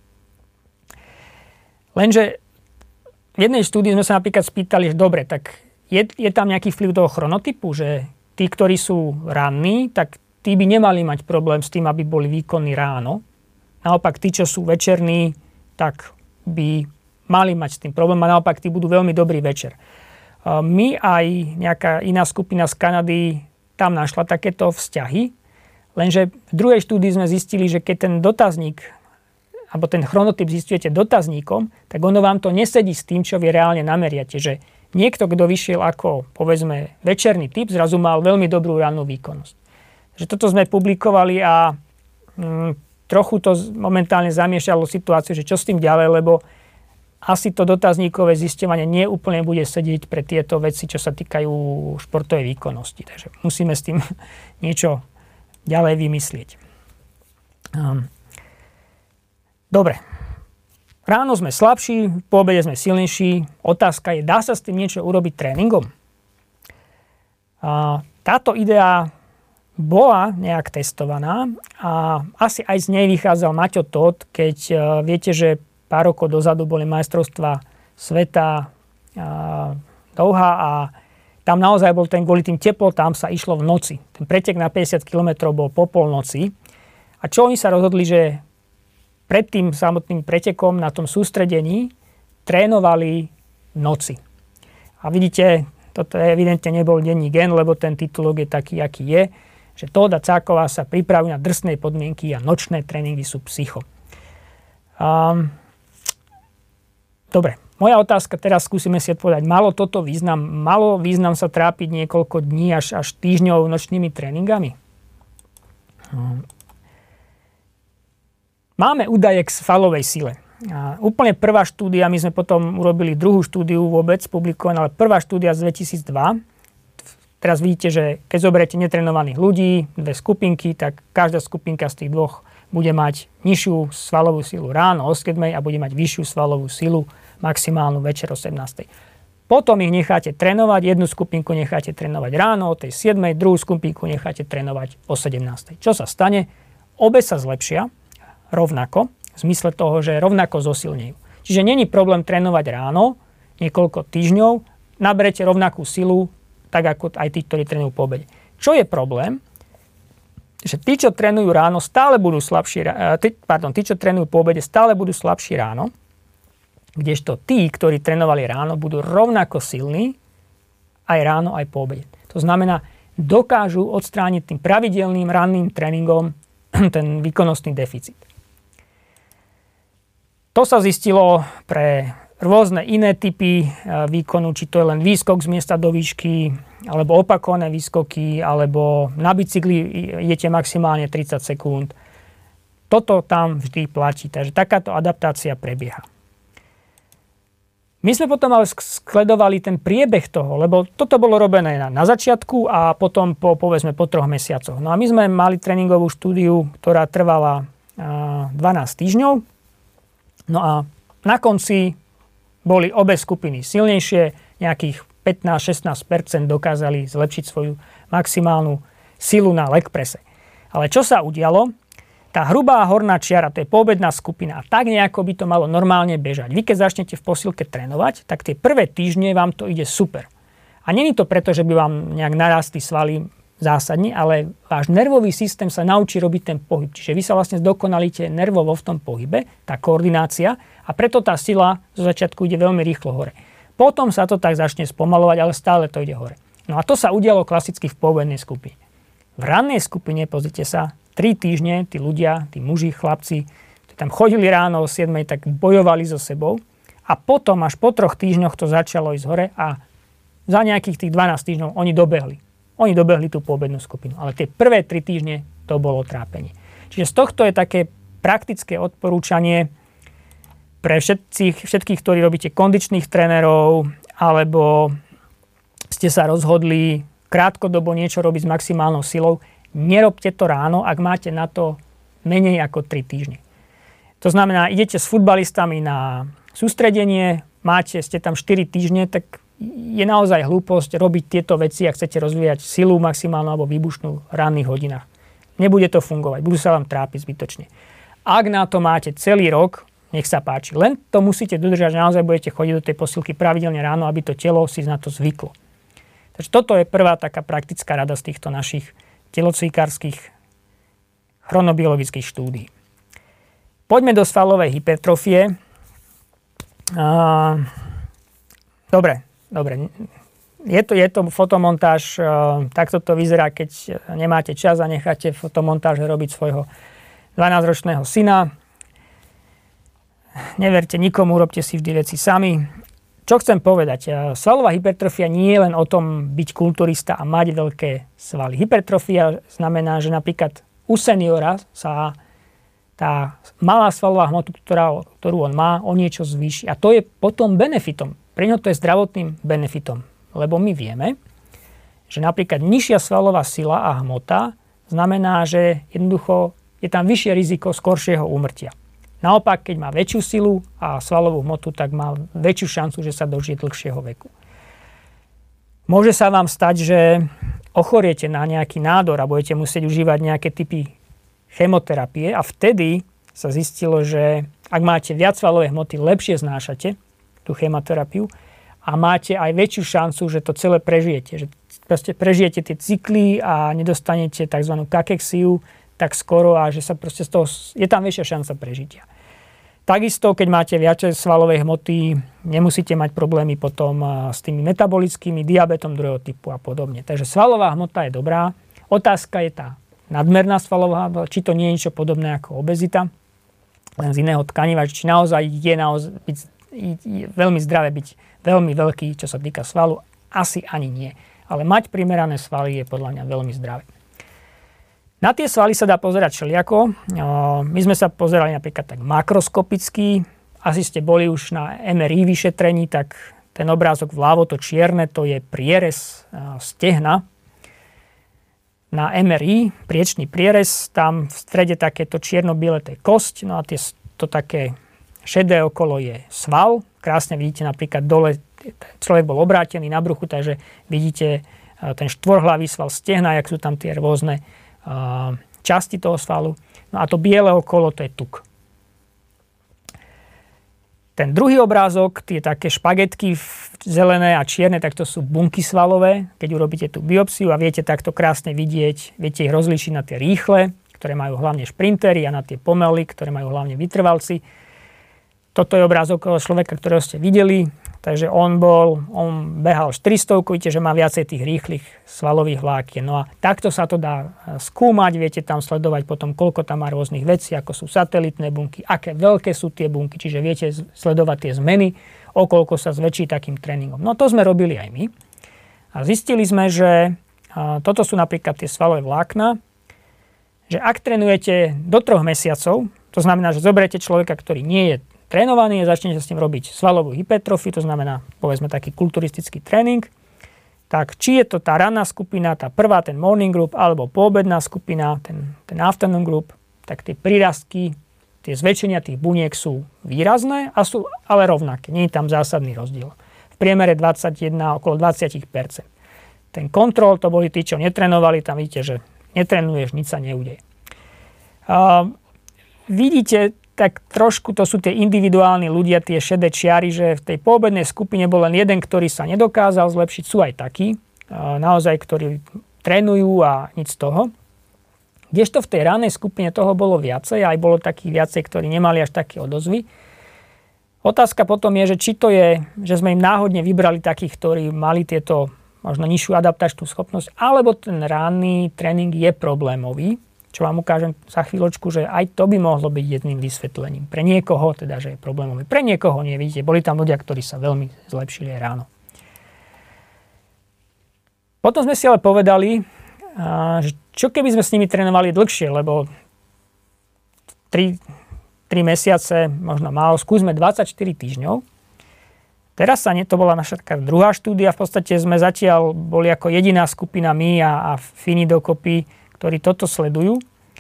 [SPEAKER 2] Lenže v jednej štúdii sme sa napríklad spýtali, že dobre, tak je, je tam nejaký vplyv toho chronotypu, že tí, ktorí sú ranní, tak tí by nemali mať problém s tým, aby boli výkonní ráno. Naopak tí, čo sú večerní, tak by mali mať s tým problém a naopak tí budú veľmi dobrý večer. My aj nejaká iná skupina z Kanady tam našla takéto vzťahy, lenže v druhej štúdii sme zistili, že keď ten dotazník alebo ten chronotyp zistujete dotazníkom, tak ono vám to nesedí s tým, čo vy reálne nameriate. Že niekto, kto vyšiel ako, povedzme, večerný typ, zrazu mal veľmi dobrú rannú výkonnosť. Že toto sme publikovali a mm, trochu to momentálne zamiešalo situáciu, že čo s tým ďalej, lebo asi to dotazníkové zisťovanie nie úplne bude sedieť pre tieto veci, čo sa týkajú športovej výkonnosti. Takže musíme s tým niečo ďalej vymyslieť. Um. Dobre. Ráno sme slabší, po obede sme silnejší. Otázka je, dá sa s tým niečo urobiť tréningom? A táto idea bola nejak testovaná a asi aj z nej vychádzal Maťo Todt, keď uh, viete, že pár rokov dozadu boli majstrovstvá sveta uh, Doha a tam naozaj bol ten, kvôli tým teplotám sa išlo v noci. Ten pretek na päťdesiat kilometrov bol po polnoci. A čo oni sa rozhodli, že pred tým samotným pretekom na tom sústredení trénovali v noci. A vidíte, toto evidentne nebol denní gen, lebo ten titulok je taký, aký je. Že Tóda Cáková sa pripravujú na drsné podmienky a nočné tréningy sú psycho. Um, dobre, moja otázka, teraz skúsime si odpovedať. Malo toto význam? Malo význam sa trápiť niekoľko dní až, až týždňov nočnými tréningami? Um, máme údaje k svalovej sile. A úplne prvá štúdia, my sme potom urobili druhú štúdiu vôbec publikovanú, ale prvá štúdia z dvetisícdva. Teraz vidíte, že keď zoberiete netrenovaných ľudí, dve skupinky, tak každá skupinka z tých dvoch bude mať nižšiu svalovú silu ráno o siedmej a bude mať vyššiu svalovú silu maximálnu večer o sedemnástej. Potom ich necháte trénovať, jednu skupinku necháte trénovať ráno o tej siedmej, druhú skupinku necháte trénovať o sedemnástej. Čo sa stane? Obe sa zlepšia rovnako, v zmysle toho, že rovnako zosilnejú. Čiže není problém trénovať ráno niekoľko týždňov, naberete rovnakú silu, tak ako aj tí, ktorí trénujú po obede. Čo je problém? Že tí, čo trénujú ráno, stále budú slabší, tí, pardon, tí, čo trénujú po obede, stále budú slabší ráno, kdežto tí, ktorí trénovali ráno, budú rovnako silní aj ráno, aj po obede. To znamená, dokážu odstrániť tým pravidelným ranným tréningom ten výkonnostný deficit. To sa zistilo pre rôzne iné typy výkonu, či to je len výskok z miesta do výšky, alebo opakované výskoky, alebo na bicykli idete maximálne tridsať sekúnd. Toto tam vždy platí, takže takáto adaptácia prebieha. My sme potom ale skledovali ten priebeh toho, lebo toto bolo robené na, na začiatku a potom po, povedzme po troch mesiacoch. No a my sme mali tréningovú štúdiu, ktorá trvala a, dvanásť týždňov. No a na konci boli obe skupiny silnejšie, nejakých pätnásť až šestnásť percent dokázali zlepšiť svoju maximálnu silu na leg presse. Ale čo sa udialo? Tá hrubá horná čiara, to je poobedná skupina a tak nejako by to malo normálne bežať. Vy keď začnete v posilke trénovať, tak tie prvé týždne vám to ide super. A nie je to preto, že by vám nejak narastli svaly zásadne, ale váš nervový systém sa naučí robiť ten pohyb. Čiže vy sa vlastne zdokonalíte nervovo v tom pohybe, tá koordinácia, a preto tá sila zo začiatku ide veľmi rýchlo hore. Potom sa to tak začne spomalovať, ale stále to ide hore. No a to sa udialo klasicky v poobednej skupine. V rannej skupine, pozrite sa, tri týždne tí ľudia, tí muži, chlapci, ktorí tam chodili ráno o siedmej, tak bojovali so sebou a potom až po troch týždňoch to začalo ísť hore a za nejakých tých dvanásť týždňov oni dobehli. Oni dobehli tú poobednú skupinu. Ale tie prvé tri týždne to bolo trápenie. Čiže z tohto je také praktické odporúčanie pre všetkých, všetkých, ktorí robíte kondičných trénerov alebo ste sa rozhodli krátkodobo niečo robiť s maximálnou silou. Nerobte to ráno, ak máte na to menej ako tri týždne. To znamená, idete s futbalistami na sústredenie, máte, ste tam štyri týždne, tak je naozaj hlúposť robiť tieto veci, ak chcete rozvíjať silu maximálnu alebo výbušnú v ranných hodinách. Nebude to fungovať, budú sa vám trápiť zbytočne. Ak na to máte celý rok, nech sa páči. Len to musíte dodržať, že naozaj budete chodiť do tej posilky pravidelne ráno, aby to telo si na to zvyklo. Takže toto je prvá taká praktická rada z týchto našich telocvikárskych chronobiologických štúdií. Poďme do svalovej hypertrofie. Uh, dobre. Dobre, je to, je to fotomontáž, takto to vyzerá, keď nemáte čas a necháte fotomontáže robiť svojho dvanásťročného syna. Neverte nikomu, robte si vždy veci sami. Čo chcem povedať? Svalová hypertrofia nie je len o tom byť kulturista a mať veľké svaly. Hypertrofia znamená, že napríklad u seniora sa tá malá svalová hmota, ktorá, ktorú on má, o niečo zvýši. A to je potom benefitom. Pre ňo to je zdravotným benefitom, lebo my vieme, že napríklad nižšia svalová sila a hmota znamená, že jednoducho je tam vyššie riziko skoršieho úmrtia. Naopak, keď má väčšiu silu a svalovú hmotu, tak má väčšiu šancu, že sa dožije dlhšieho veku. Môže sa vám stať, že ochoriete na nejaký nádor a budete musieť užívať nejaké typy chemoterapie a vtedy sa zistilo, že ak máte viac svalovej hmoty, lepšie znášate tú chemoterapiu a máte aj väčšiu šancu, že to celé prežijete. Že proste prežijete tie cykly a nedostanete tzv. Kakexiu tak skoro a že sa proste z toho, je tam väčšia šanca prežitia. Takisto, keď máte viacej svalovej hmoty, nemusíte mať problémy potom s tými metabolickými, diabetom druhého typu a podobne. Takže svalová hmota je dobrá, Otázka je tá nadmerná svalová hmota, či to nie je niečo podobné ako obezita, len z iného tkaniva, či naozaj je, naozaj byť, je veľmi zdravé byť veľmi veľký, čo sa týka svalu, asi ani nie. Ale mať primerané svaly je podľa mňa veľmi zdravé. Na tie svaly sa dá pozerať všelijako. My sme sa pozerali napríklad tak makroskopicky. Asi ste boli už na em er í vyšetrení, tak ten obrázok vľavo, to čierne, to je prierez stehna. Na em er í, priečný prierez, tam v strede takéto čierno-biele, to je kosť, no a tie, to také šedé okolo je sval. Krásne vidíte napríklad dole, človek bol obrátený na bruchu, takže vidíte ten štvorhlavý sval stehna, jak sú tam tie rôzne uh, časti toho svalu. No a to biele okolo, to je tuk. Ten druhý obrázok, tie také špagetky zelené a čierne, tak to sú bunky svalové. Keď urobíte tú biopsiu a viete takto krásne vidieť, viete ich rozlíšiť na tie rýchle, ktoré majú hlavne šprintery, a na tie pomaly, ktoré majú hlavne vytrvalci. Toto je obrázok človeka, ktorého ste videli. Takže on bol, on behal štyristo, vidíte, že má viacej tých rýchlych svalových vlákien. No a takto sa to dá skúmať, viete tam sledovať potom, koľko tam má rôznych vecí, ako sú satelitné bunky, aké veľké sú tie bunky, čiže viete sledovať tie zmeny, o koľko sa zväčší takým tréningom. No to sme robili aj my. A zistili sme, že toto sú napríklad tie svalové vlákna, že ak trénujete do troch mesiacov, to znamená, že zoberiete človeka, ktorý nie je trénovaný a začnete s tým robiť svalovú hypertrofiu, to znamená, povedzme, taký kulturistický tréning, tak či je to tá ranná skupina, tá prvá, ten morning group, alebo poobedná skupina, ten, ten afternoon group, tak tie prírastky, tie zväčšenia tých buniek sú výrazné a sú ale rovnaké. Nie je tam zásadný rozdiel. V priemere dvadsaťjeden, okolo dvadsať percent. Ten kontrol, to boli tí, čo netrénovali, tam vidíte, že netrénuješ, nič sa neudeje. Uh, vidíte, tak trošku to sú tie individuálni ľudia, tie šedé čiary, že v tej poobednej skupine bol len jeden, ktorý sa nedokázal zlepšiť. Sú aj takí, naozaj, ktorí trénujú a nič z toho. Kdežto v tej ranej skupine toho bolo viacej, aj bolo takých viacej, ktorí nemali až také odozvy. Otázka potom je, že či to je, že sme im náhodne vybrali takých, ktorí mali tieto možno nižšiu adaptačnú schopnosť, alebo ten ranný tréning je problémový, čo vám ukážem za chvíľočku, že aj to by mohlo byť jedným vysvetlením. Pre niekoho, teda, že je problémový. Pre niekoho nie, vidíte, boli tam ľudia, ktorí sa veľmi zlepšili aj ráno. Potom sme si ale povedali, že čo keby sme s nimi trénovali dlhšie, lebo tri mesiace, možno málo, skúsme dvadsaťštyri týždňov. Teraz sa nie, to bola naša taká druhá štúdia, v podstate sme zatiaľ boli ako jediná skupina my a, a Fíni dokopy, ktorí toto sledujú.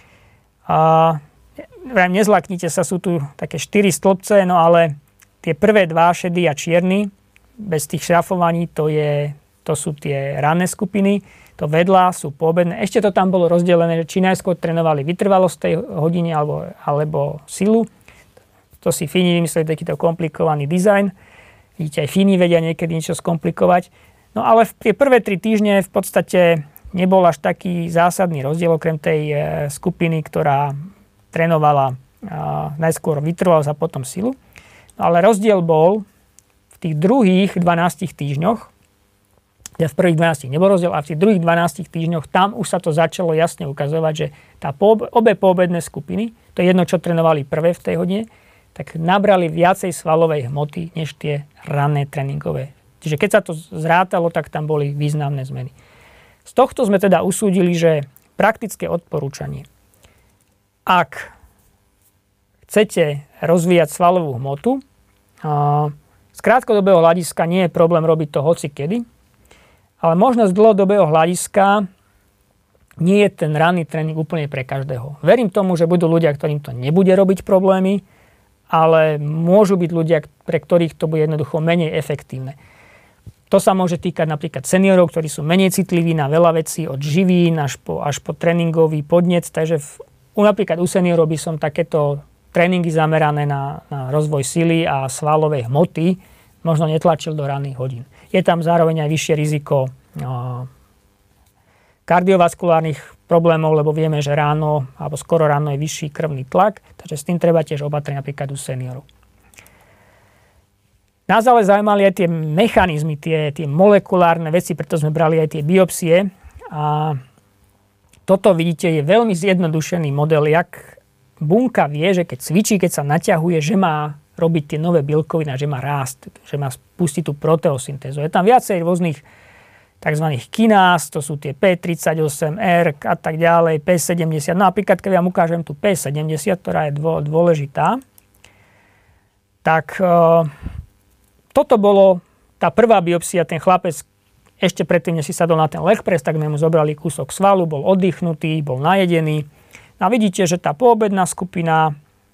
[SPEAKER 2] A nezlaknite sa, sú tu také štyri stĺpce, no ale tie prvé dva, šedý a čierny, bez tých šrafovaní, to, je, to sú tie ranné skupiny, to vedľa sú poobedné. Ešte to tam bolo rozdelené, že či najskôr trénovali vytrvalosť tej hodine alebo, alebo silu. To si Fíni vymysleli takýto komplikovaný dizajn. Vidíte, aj Fíni vedia niekedy niečo skomplikovať. No ale v tie prvé tri týždne v podstate nebol až taký zásadný rozdiel, okrem tej e, skupiny, ktorá trénovala e, najskôr vytrvalosť a potom silu. No, ale rozdiel bol v tých druhých dvanástich týždňoch, ja v prvých dvanástich nebol rozdiel, a v tých druhých dvanástich týždňoch tam už sa to začalo jasne ukazovať, že tá po, obe poobedné skupiny, to je jedno, čo trénovali prvé v tej hodine, tak nabrali viacej svalovej hmoty, než tie ranné tréningové. Čiže keď sa to zrátalo, tak tam boli významné zmeny. Z tohto sme teda usúdili, že praktické odporúčanie. Ak chcete rozvíjať svalovú hmotu, z krátkodobého hľadiska nie je problém robiť to hocikedy, ale možno z dlhodobého hľadiska nie je ten ranný tréning úplne pre každého. Verím tomu, že budú ľudia, ktorým to nebude robiť problémy, ale môžu byť ľudia, pre ktorých to bude jednoducho menej efektívne. To sa môže týkať napríklad seniorov, ktorí sú menej citliví na veľa vecí, od živín až po, až po tréningový podnec. Takže v, napríklad u seniorov by som takéto tréningy zamerané na, na rozvoj sily a svalovej hmoty možno netlačil do ranných hodín. Je tam zároveň aj vyššie riziko no, kardiovaskulárnych problémov, lebo vieme, že ráno alebo skoro ráno je vyšší krvný tlak, takže s tým treba tiež opatriť napríklad u seniorov. Nás ale zaujímali aj tie mechanizmy, tie, tie molekulárne veci, preto sme brali aj tie biopsie. A toto vidíte je veľmi zjednodušený model, jak bunka vie, že keď cvičí, keď sa naťahuje, že má robiť tie nové bielkoviny, že má rásť, že má spustiť tú proteosyntézu. Je tam viacej rôznych tzv. Kináz, to sú tie P tridsaťosem, R a tak ďalej, P sedemdesiat. No napríklad, keď vám ukážem tú P sedemdesiat, ktorá je dôležitá, tak e, toto bolo tá prvá biopsia, ten chlapec ešte predtým, než si sadol na ten leg press, tak sme mu zobrali kúsok svalu, bol oddychnutý, bol najedený. A vidíte, že tá poobedná skupina,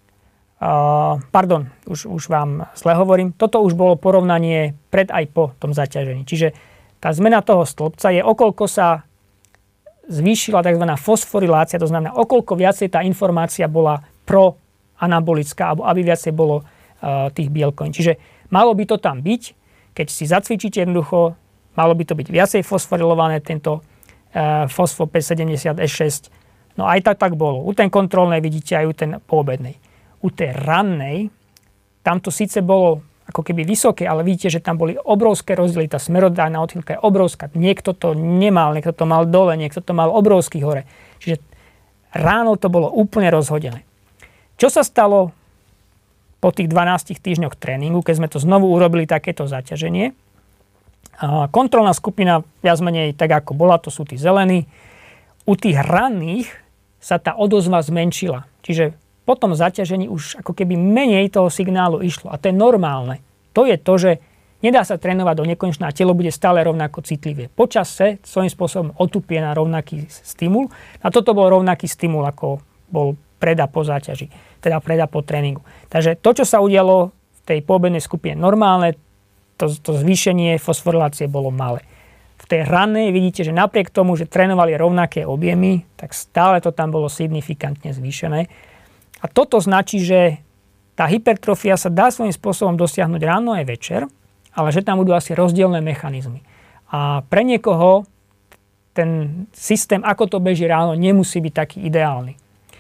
[SPEAKER 2] uh, pardon, už, už vám zle hovorím, toto už bolo porovnanie pred aj po tom zaťažení. Čiže tá zmena toho stĺpca je, okoľko sa zvýšila tzv. Fosforilácia, to znamená, okoľko viacej tá informácia bola proanabolická, alebo aby viacej bolo uh, tých bielkovín. Čiže malo by to tam byť, keď si zacvičíte jednoducho, malo by to byť viacej fosforilované, tento uh, fosfo P sedemdesiat S šesť. No aj tak tak bolo. U ten kontrolnej vidíte aj u ten poobednej. U tej rannej, tam to síce bolo ako keby vysoké, ale vidíte, že tam boli obrovské rozdiely. Tá smerodajná odchýlka je obrovská. Niekto to nemal, niekto to mal dole, niekto to mal obrovský hore. Čiže ráno to bolo úplne rozhodené. Čo sa stalo po tých dvanástich týždňoch tréningu, keď sme to znovu urobili takéto zaťaženie? Kontrolná skupina viac menej tak, ako bola, to sú tí zelení. U tých ranných sa tá odozva zmenšila. Čiže po tom zaťažení už ako keby menej toho signálu išlo. A to je normálne. To je to, že nedá sa trénovať do nekonečna a telo bude stále rovnako citlivé. Počase svojím spôsobom otupie na rovnaký stimul. A toto bol rovnaký stimul, ako bol pred a po záťaži. Teda pred a po tréningu. Takže to, čo sa udialo v tej poobednej skupine normálne, To, to zvýšenie fosforilácie bolo malé. V tej ranej vidíte, že napriek tomu, že trénovali rovnaké objemy, tak stále to tam bolo signifikantne zvýšené. A toto značí, že tá hypertrofia sa dá svojím spôsobom dosiahnuť ráno aj večer, ale že tam budú asi rozdielne mechanizmy. A pre niekoho ten systém, ako to beží ráno, nemusí byť taký ideálny.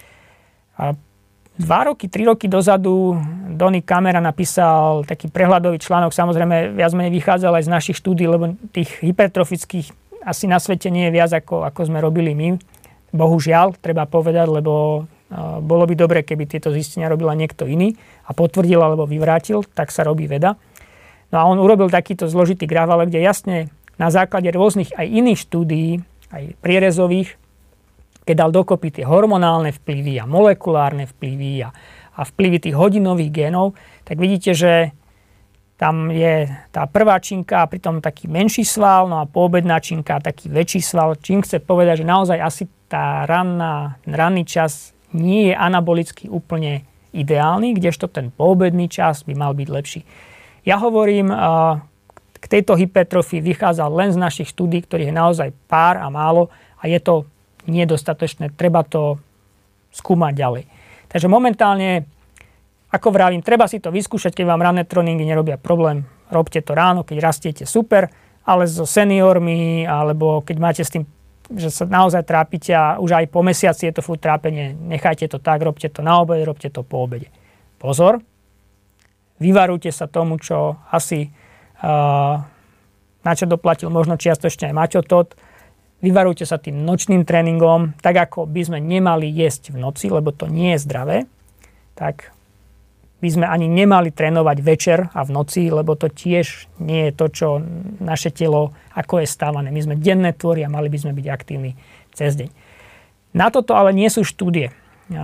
[SPEAKER 2] A Dva roky, tri roky dozadu Donny Kamera napísal taký prehľadový článok, samozrejme viac menej vychádzal aj z našich štúdí, lebo tých hypertrofických asi na svete nie je viac, ako, ako sme robili my. Bohužiaľ, treba povedať, lebo uh, bolo by dobre, keby tieto zistenia robila niekto iný a potvrdil alebo vyvrátil, tak sa robí veda. No a on urobil takýto zložitý graf, ale kde jasne na základe rôznych aj iných štúdií, aj prierezových, keď dal dokopy tie hormonálne vplyvy a molekulárne vplyvy a, a vplyvy tých hodinových génov, tak vidíte, že tam je tá prvá činka a pritom taký menší sval, no a poobedná činka taký väčší sval. Čím chce povedať, že naozaj asi tá ranná, ranný čas nie je anabolicky úplne ideálny, kdežto ten poobedný čas by mal byť lepší. Ja hovorím, k tejto hypertrofii vychádzal len z našich štúdí, ktorých je naozaj pár a málo a je to nedostatočné, treba to skúmať ďalej. Takže momentálne, ako vravím, treba si to vyskúšať, keď vám ranné tréningy nerobia problém. Robte to ráno, keď rastiete, super, ale so seniormi, alebo keď máte s tým, že sa naozaj trápite a už aj po mesiaci je to furt trápenie, nechajte to tak, robte to na obede, robte to po obede. Pozor, vyvarujte sa tomu, čo asi uh, na čo doplatil možno čiastočne aj Maťo Todt. Vyvarujte sa tým nočným tréningom, tak ako by sme nemali jesť v noci, lebo to nie je zdravé, tak by sme ani nemali trénovať večer a v noci, lebo to tiež nie je to, čo naše telo, ako je stávané. My sme denné tvory a mali by sme byť aktívni cez deň. Na toto ale nie sú štúdie.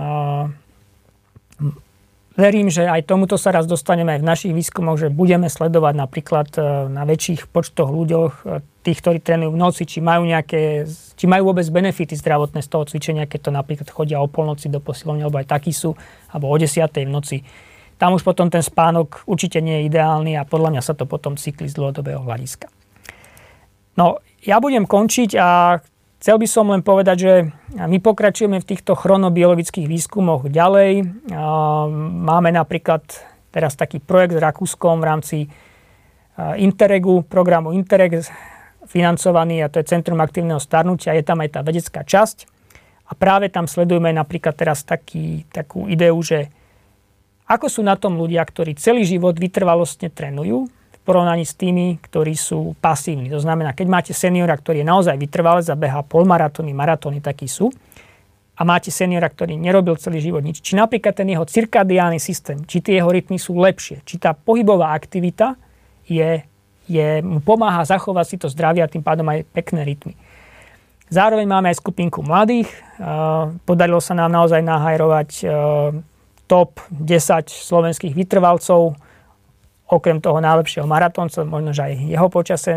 [SPEAKER 2] Verím, že aj tomuto sa raz dostaneme aj v našich výskumoch, že budeme sledovať napríklad na väčších počtoch ľuďoch, tých, ktorí trénujú v noci, či majú nejaké, či majú vôbec benefity zdravotné z toho cvičenia, keď to napríklad chodia o polnoci do posilovne, alebo aj takí sú, alebo o desiatej v noci. Tam už potom ten spánok určite nie je ideálny a podľa mňa sa to potom cykli z dlhodobého hľadiska. No, ja budem končiť a chcel by som len povedať, že my pokračujeme v týchto chronobiologických výskumoch ďalej. Máme napríklad teraz taký projekt s Rakúskom v rámci Interregu, programu Interreg, financovaný, a to je Centrum aktívneho starnutia. Je tam aj tá vedecká časť. A práve tam sledujeme napríklad teraz taký, takú ideu, že ako sú na tom ľudia, ktorí celý život vytrvalostne trénujú, v porovnaní s tými, ktorí sú pasívni. To znamená, keď máte seniora, ktorý je naozaj vytrvalec a behá polmaratóny, maratóny, takí sú, a máte seniora, ktorý nerobil celý život nič, či napríklad ten jeho cirkadiálny systém, či tie jeho rytmy sú lepšie, či tá pohybová aktivita je, je, mu pomáha zachovať si to zdravie a tým pádom aj pekné rytmy. Zároveň máme aj skupinku mladých. Podarilo sa nám naozaj nahajrovať top desať slovenských vytrvalcov, okrem toho najlepšieho maratónca, možno, že aj jeho počase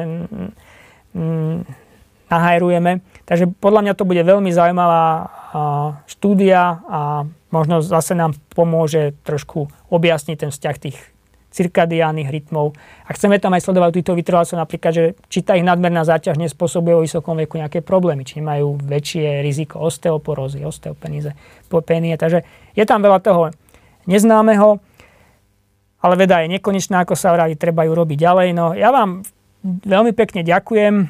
[SPEAKER 2] nahajrujeme. Takže podľa mňa to bude veľmi zaujímavá štúdia a možno zase nám pomôže trošku objasniť ten vzťah tých cirkadiálnych rytmov. A chceme tam aj sledovať týchto vytrvalcov napríklad, že či tá ich nadmerná záťaž nespôsobuje vo vysokom veku nejaké problémy, či majú väčšie riziko osteoporózy, osteopeníze, popénie. Takže je tam veľa toho neznámeho, ale veda je nekonečná, ako sa vraví, treba ju robiť ďalej. No, ja vám veľmi pekne ďakujem.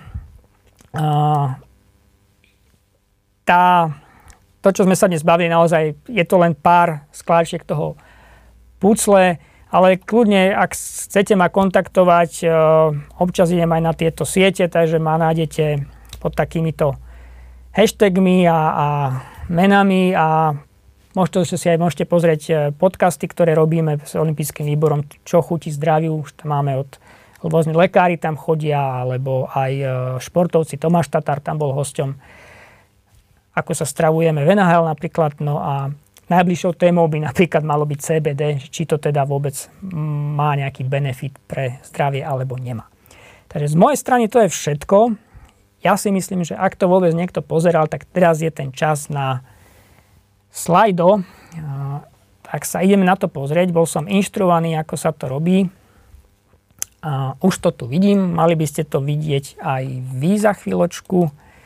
[SPEAKER 2] Tá, to, čo sme sa dnes bavili, naozaj je to len pár skláčiek toho pucle, ale kľudne, ak chcete ma kontaktovať, občas idem aj na tieto siete, takže ma nájdete pod takýmito hashtagmi a, a menami a môžete si aj môžete pozrieť podcasty, ktoré robíme s Olympijským výborom, čo chutí zdraviu. Už tam máme od rôznych lekári tam chodia, alebo aj športovci. Tomáš Tatar tam bol hosťom. Ako sa stravujeme v en há el napríklad. No a najbližšou témou by napríklad malo byť cé bé dé, či to teda vôbec má nejaký benefit pre zdravie alebo nemá. Takže z mojej strany to je všetko. Ja si myslím, že ak to vôbec niekto pozeral, tak teraz je ten čas na slajdo. Tak sa ideme na to pozrieť. Bol som inštruovaný, ako sa to robí. A už to tu vidím. Mali by ste to vidieť aj vy za chvíľočku.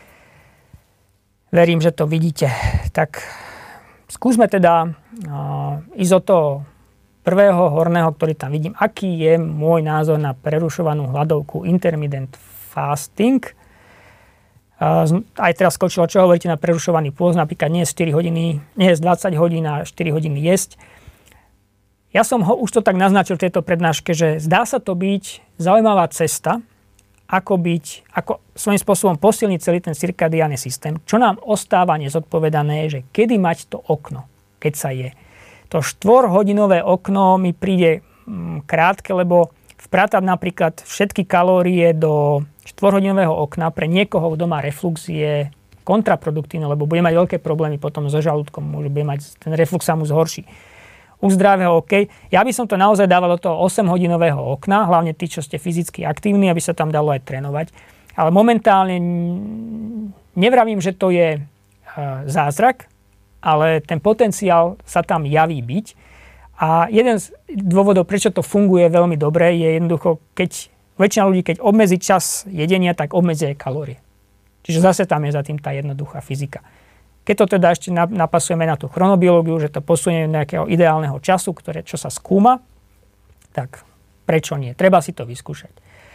[SPEAKER 2] Verím, že to vidíte. Tak skúsme teda uh, ísť od toho prvého horného, ktorý tam vidím. Aký je môj názor na prerušovanú hladovku intermittent fasting? Uh, aj teraz skočilo, čo hovoríte na prerušovaný pôst, napríklad nie je štyri hodiny, nie je dvadsať hodín a štyri hodiny jesť. Ja som ho už to tak naznačil v tejto prednáške, že zdá sa to byť zaujímavá cesta, ako byť, ako svojím spôsobom posilniť celý ten cirkadiálny systém. Čo nám ostáva nezodpovedané je, že kedy mať to okno, keď sa je. To štvorhodinové okno mi príde mm, krátke, lebo vpratať napríklad všetky kalórie do štvorhodinového okna pre niekoho, kto má reflux, je kontraproduktívne, lebo bude mať veľké problémy potom so žalúdkom, môže bude mať, ten reflux sa mu zhorší. U zdravého OK. Ja by som to naozaj dával do toho osemhodinového okna, hlavne tí, čo ste fyzicky aktívni, aby sa tam dalo aj trénovať. Ale momentálne nevravím, že to je zázrak, ale ten potenciál sa tam javí byť. A jeden z dôvodov, prečo to funguje veľmi dobre, je jednoducho, keď väčšina ľudí, keď obmedzí čas jedenia, tak obmedzí aj kalórie. Čiže zase tam je za tým tá jednoduchá fyzika. Keď to teda ešte napasujeme na tú chronobiológiu, že to posunieme do nejakého ideálneho času, ktoré, čo sa skúma, tak prečo nie? Treba si to vyskúšať.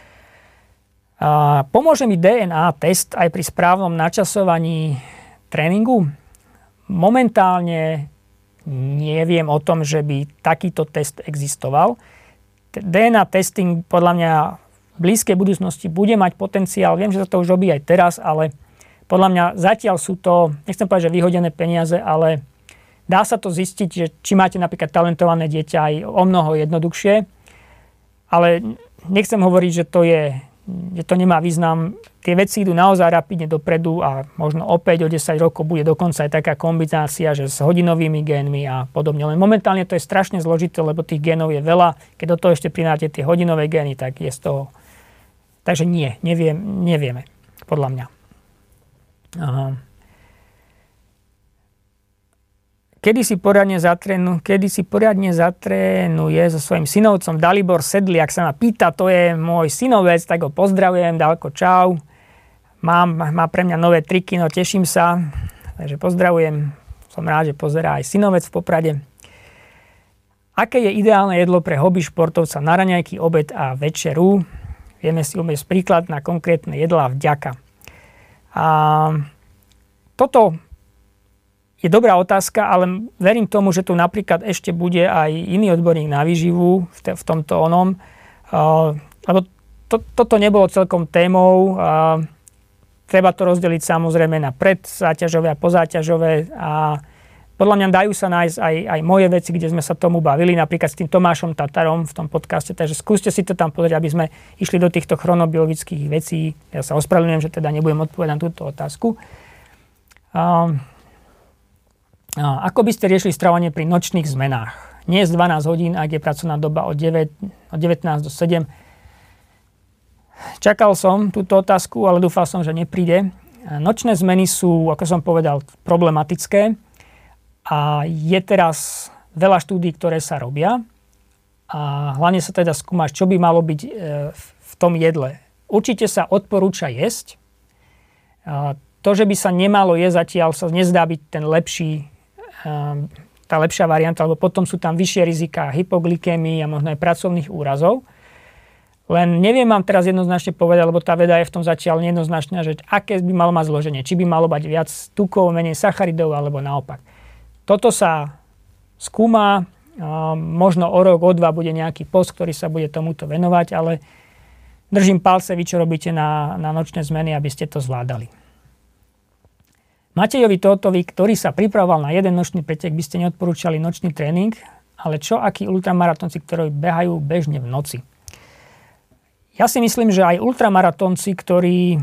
[SPEAKER 2] A pomôže mi dé en á test aj pri správnom načasovaní tréningu? Momentálne neviem o tom, že by takýto test existoval. dé en á testing podľa mňa v blízkej budúcnosti bude mať potenciál. Viem, že sa to už robí aj teraz, ale podľa mňa zatiaľ sú to, nechcem povedať, že vyhodené peniaze, ale dá sa to zistiť, že či máte napríklad talentované dieťa aj o mnoho jednoduchšie. Ale nechcem hovoriť, že to je, že to nemá význam. Tie veci idú naozaj rapidne dopredu a možno o päť, o desať rokov bude dokonca aj taká kombinácia, že s hodinovými génmi a podobne. Len momentálne to je strašne zložité, lebo tých génov je veľa. Keď do toho ešte pridáte tie hodinové gény, tak je z toho. Takže nie, neviem, nevieme, podľa mňa. Aha. Kedy si poriadne zatrénu, kedy si poriadne zatrénuje so svojím synovcom Dalibor Sedliak sa ma pýta, to je môj synovec, tak ho pozdravujem, Dalko, čau. Mám, má pre mňa nové triky, no teším sa, takže pozdravujem. Som rád, že pozerá aj synovec v Poprade. Aké je ideálne jedlo pre hobby športovca na raňajky, obed a večeru? Vieme si umiesť príklad na konkrétne jedlá vďaka. A toto je dobrá otázka, ale verím tomu, že tu napríklad ešte bude aj iný odborník na výživu v, te, v tomto onom. Uh, lebo to, toto nebolo celkom témou. Uh, treba to rozdeliť samozrejme na predzáťažové a pozáťažové a podľa mňa dajú sa nájsť aj, aj moje veci, kde sme sa tomu bavili, napríklad s tým Tomášom Tatarom v tom podcaste, takže skúste si to tam pozrieť, aby sme išli do týchto chronobiologických vecí. Ja sa ospravedlňujem, že teda nebudem odpovedať na túto otázku. Uh, uh, ako by ste riešili stravovanie pri nočných zmenách? Nie z dvanásť hodín, ak je pracovná doba od, deväť, od devätnásť do sedem. Čakal som túto otázku, ale dúfal som, že nepríde. Nočné zmeny sú, ako som povedal, problematické a je teraz veľa štúdií, ktoré sa robia a hlavne sa teda skúma, čo by malo byť v tom jedle. Určite sa odporúča jesť. To, že by sa nemalo jesť, zatiaľ sa nezdá byť ten lepší tá lepšia varianta, lebo potom sú tam vyššie riziká hypoglykémii a možno aj pracovných úrazov. Len neviem vám teraz jednoznačne povedať, lebo tá veda je v tom zatiaľ nejednoznačná, že aké by malo mať zloženie. Či by malo mať viac tukov, menej sacharidov, alebo naopak. Toto sa skúma, možno o rok, o dva bude nejaký post, ktorý sa bude tomuto venovať, ale držím palce, vy čo robíte na, na nočné zmeny, aby ste to zvládali. Matejovi Tótovi, ktorý sa pripravoval na jeden nočný pretek, by ste neodporúčali nočný tréning, ale čo akí ultramaratónci, ktorí behajú bežne v noci? Ja si myslím, že aj ultramaratónci, ktorí e,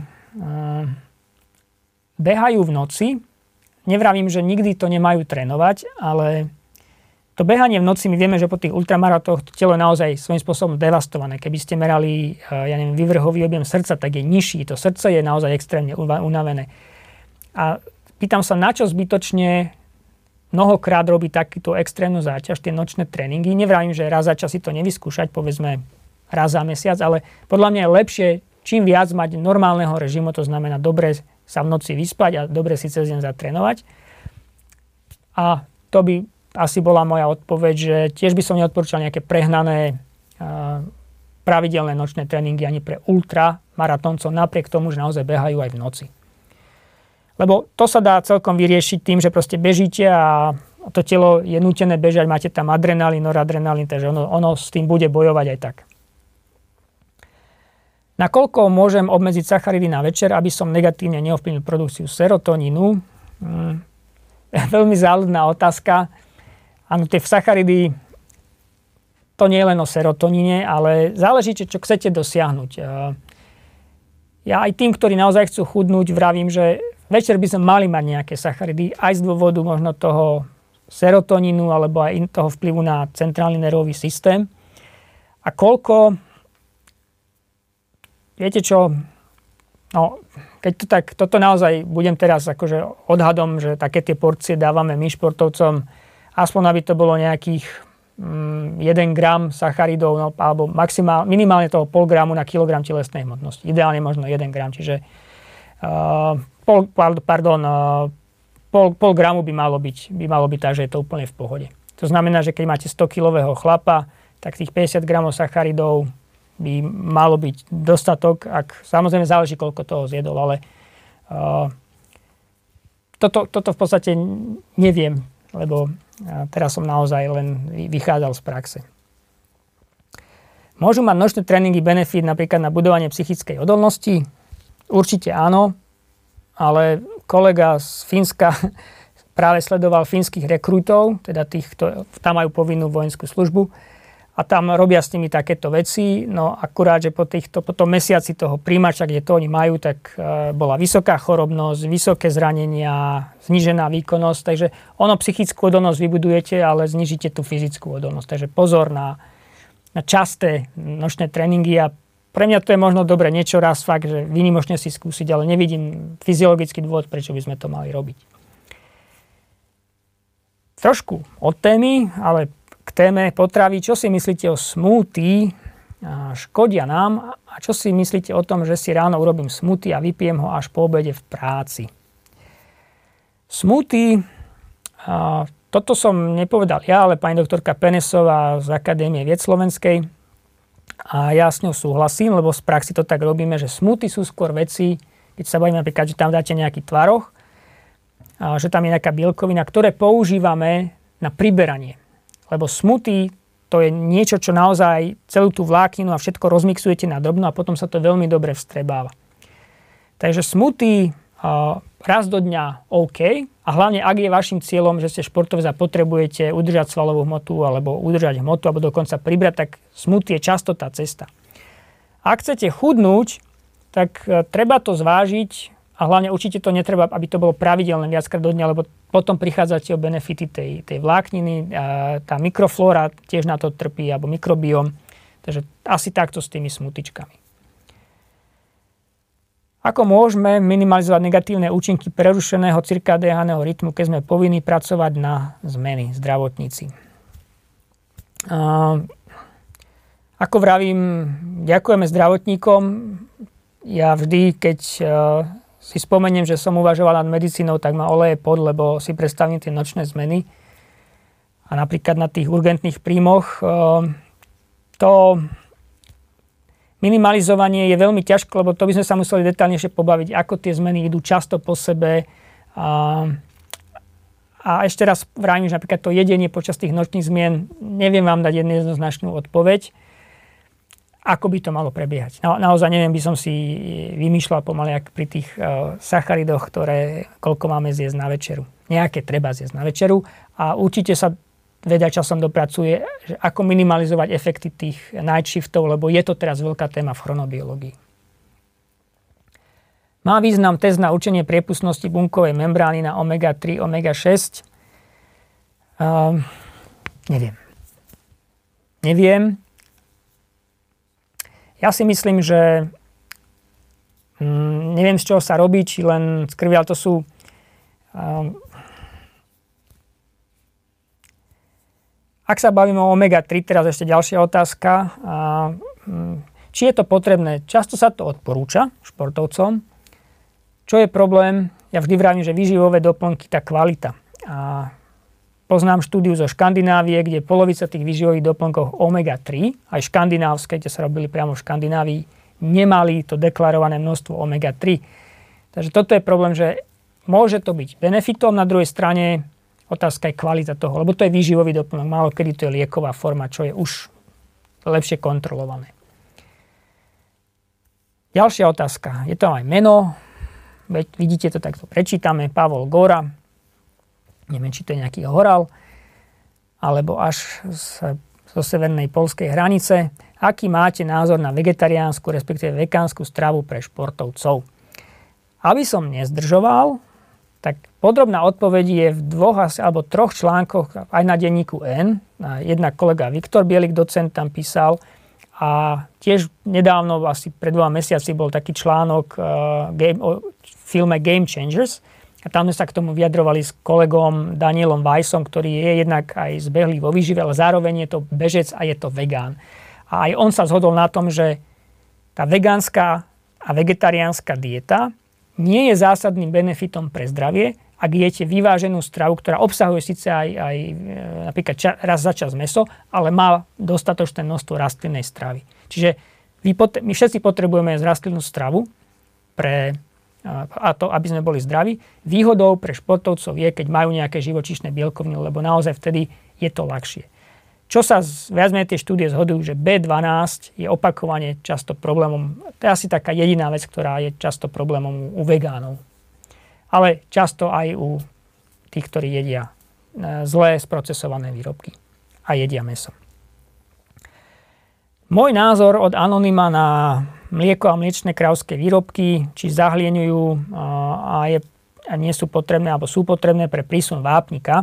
[SPEAKER 2] behajú v noci, nevravím, že nikdy to nemajú trénovať, ale to behanie v noci, my vieme, že po tých ultramarátoch to telo je naozaj svojím spôsobom devastované. Keby ste merali, ja neviem, vývrhový objem srdca, tak je nižší. To srdce je naozaj extrémne unavené. A pýtam sa, na čo zbytočne mnohokrát robí takúto extrémnu záťaž, tie nočné tréningy. Nevravím, že raz za čas si to nevyskúšať, povedzme raz za mesiac, ale podľa mňa je lepšie čím viac mať normálneho režimu, to znamená dobre sa v noci vyspať a dobre si cez deň zatrénovať. A to by asi bola moja odpoveď, že tiež by som neodporúčal nejaké prehnané uh, pravidelné nočné tréningy ani pre ultramaratóncov, napriek tomu, že naozaj behajú aj v noci. Lebo to sa dá celkom vyriešiť tým, že proste bežíte a to telo je nútené bežať, máte tam adrenalín, noradrenalín, takže ono, ono s tým bude bojovať aj tak. Nakoľko môžem obmedziť sacharidy na večer, aby som negatívne neovplyvnil produkciu serotonínu? Hmm. Veľmi záľudná otázka. Áno, tie sacharidy, to nie je len o serotoníne, ale záleží, čo chcete dosiahnuť. Ja aj tým, ktorí naozaj chcú chudnúť, vravím, že večer by sme mali mať nejaké sacharidy, aj z dôvodu možno toho serotonínu, alebo aj toho vplyvu na centrálny nervový systém. A koľko, viete čo, no, keď to tak, toto naozaj budem teraz akože odhadom, že také tie porcie dávame my športovcom, aspoň aby to bolo nejakých mm, jeden gram sacharidov, no, alebo maximál, minimálne toho pol gramu na kilogram telesnej hmotnosti. Ideálne možno jeden gram, čiže uh, pol, pardon, uh, pol, pol gramu by malo byť, by malo byť tak, že je to úplne v pohode. To znamená, že keď máte stokilového chlapa, tak tých päťdesiat gramov sacharidov by malo byť dostatok, ak samozrejme záleží, koľko toho zjedol, ale uh, toto, toto v podstate neviem, lebo uh, teraz som naozaj len vychádzal z praxe. Môžu mať nočné tréningy benefit napríklad na budovanie psychickej odolnosti? Určite áno, ale kolega z Fínska práve sledoval fínskych rekrutov, teda tých, kto tam majú povinnú vojenskú službu, a tam robia s nimi takéto veci, no akurát, že po, týchto, po tom mesiaci toho príjmača, kde to oni majú, tak e, bola vysoká chorobnosť, vysoké zranenia, znížená výkonnosť, takže ono psychickú odolnosť vybudujete, ale znižíte tú fyzickú odolnosť. Takže pozor na, na časté nočné tréningy a pre mňa to je možno dobre niečo raz fakt, že výnimočne si skúsiť, ale nevidím fyziologický dôvod, prečo by sme to mali robiť. Trošku od témy, ale k téme potravy. Čo si myslíte o smoothie? Škodia nám. A čo si myslíte o tom, že si ráno urobím smoothie a vypijem ho až po obede v práci? Smoothie, toto som nepovedal ja, ale pani doktorka Penesová z Akadémie vied slovenskej. A ja s ňou súhlasím, lebo z praxi to tak robíme, že smoothie sú skôr veci, keď sa bavíme napríklad, že tam dáte nejaký tvaroh, že tam je nejaká bielkovina, ktoré používame na priberanie. Lebo smoothie to je niečo, čo naozaj celú tú vlákninu a všetko rozmixujete na drobno a potom sa to veľmi dobre vstrebáva. Takže smoothie uh, raz do dňa OK a hlavne ak je vašim cieľom, že ste športovec a potrebujete udržať svalovú hmotu alebo udržať hmotu alebo dokonca pribrať, tak smoothie je často tá cesta. Ak chcete chudnúť, tak uh, treba to zvážiť a hlavne určite to netreba, aby to bolo pravidelné viackrát do dňa, lebo potom prichádzate o benefity tej, tej vlákniny, a tá mikroflóra tiež na to trpí, alebo mikrobióm. Takže asi takto s tými smutičkami. Ako môžeme minimalizovať negatívne účinky prerušeného cirkadiánneho rytmu, keď sme povinní pracovať na zmeny zdravotníci? A, ako vravím, ďakujeme zdravotníkom. Ja vždy, keď si spomeniem, že som uvažoval nad medicínou, tak ma oleje pod, lebo si predstavím tie nočné zmeny. A napríklad na tých urgentných príjmoch to minimalizovanie je veľmi ťažké, lebo to by sme sa museli detailnejšie pobaviť, ako tie zmeny idú často po sebe. A, a ešte raz vravím, že napríklad to jedenie počas tých nočných zmien, neviem vám dať jednoznačnú odpoveď, ako by to malo prebiehať. Na, naozaj neviem, by som si vymýšľal pomaly ak pri tých uh, sacharidoch, ktoré koľko máme zjesť na večeru. Nejaké treba zjesť na večeru a určite sa veda časom dopracuje, že ako minimalizovať efekty tých night shiftov, lebo je to teraz veľká téma v chronobiológii. Má význam test na určenie priepustnosti bunkovej membrány na omega tri, omega šesť? Um, neviem. Neviem. Ja si myslím, že hm, neviem, z čoho sa robí, či len z krvi, ale to sú um, ak sa bavíme o omega tri, teraz ešte ďalšia otázka. A, hm, či je to potrebné? Často sa to odporúča športovcom. Čo je problém? Ja vždy vravím, že výživové doplnky, tá kvalita. A poznám štúdiu zo Škandinávie, kde polovica tých výživových doplnkov omega tri, aj škandinávske, kde sa robili priamo v Škandinávii, nemali to deklarované množstvo omega tri. Takže toto je problém, že môže to byť benefitom, na druhej strane otázka je kvalita toho, lebo to je výživový doplnok, málo kedy to je lieková forma, čo je už lepšie kontrolované. Ďalšia otázka. Je to aj meno, veď vidíte to takto, prečítame, Pavol Góra. Neviem, či to je nejaký Horal, alebo až z, zo severnej poľskej hranice. Aký máte názor na vegetariánsku, respektíve vegánsku stravu pre športovcov? Aby som nezdržoval, tak podrobná odpoveď je v dvoch alebo troch článkoch aj na denníku N. Jedna kolega Viktor Bielik, docent, tam písal. A tiež nedávno, asi pred dvoma mesiaci, bol taký článok uh, game, o filme Game Changers. A tam sme sa k tomu vyjadrovali s kolegom Danielom Weissom, ktorý je jednak aj zbehlý vo výžive, ale zároveň je to bežec a je to vegán. A aj on sa zhodol na tom, že tá vegánska a vegetariánska dieta nie je zásadným benefitom pre zdravie, ak jete vyváženú stravu, ktorá obsahuje síce aj, aj napríklad ča, raz za čas mäso, ale má dostatočné množstvo rastlinnej stravy. Čiže vy, my všetci potrebujeme rastlinnú stravu pre a to, aby sme boli zdraví. Výhodou pre športovcov je, keď majú nejaké živočíšne bielkoviny, lebo naozaj vtedy je to ľahšie. Čo sa viac menej tie štúdie zhodujú, že bé dvanásť je opakovane často problémom. To je asi taká jediná vec, ktorá je často problémom u vegánov. Ale často aj u tých, ktorí jedia zlé sprocesované výrobky a jedia mäso. Môj názor od Anonyma na mlieko a mliečne krávské výrobky, či zahlieňujú a, je, a nie sú potrebné, alebo sú potrebné pre prísun vápnika.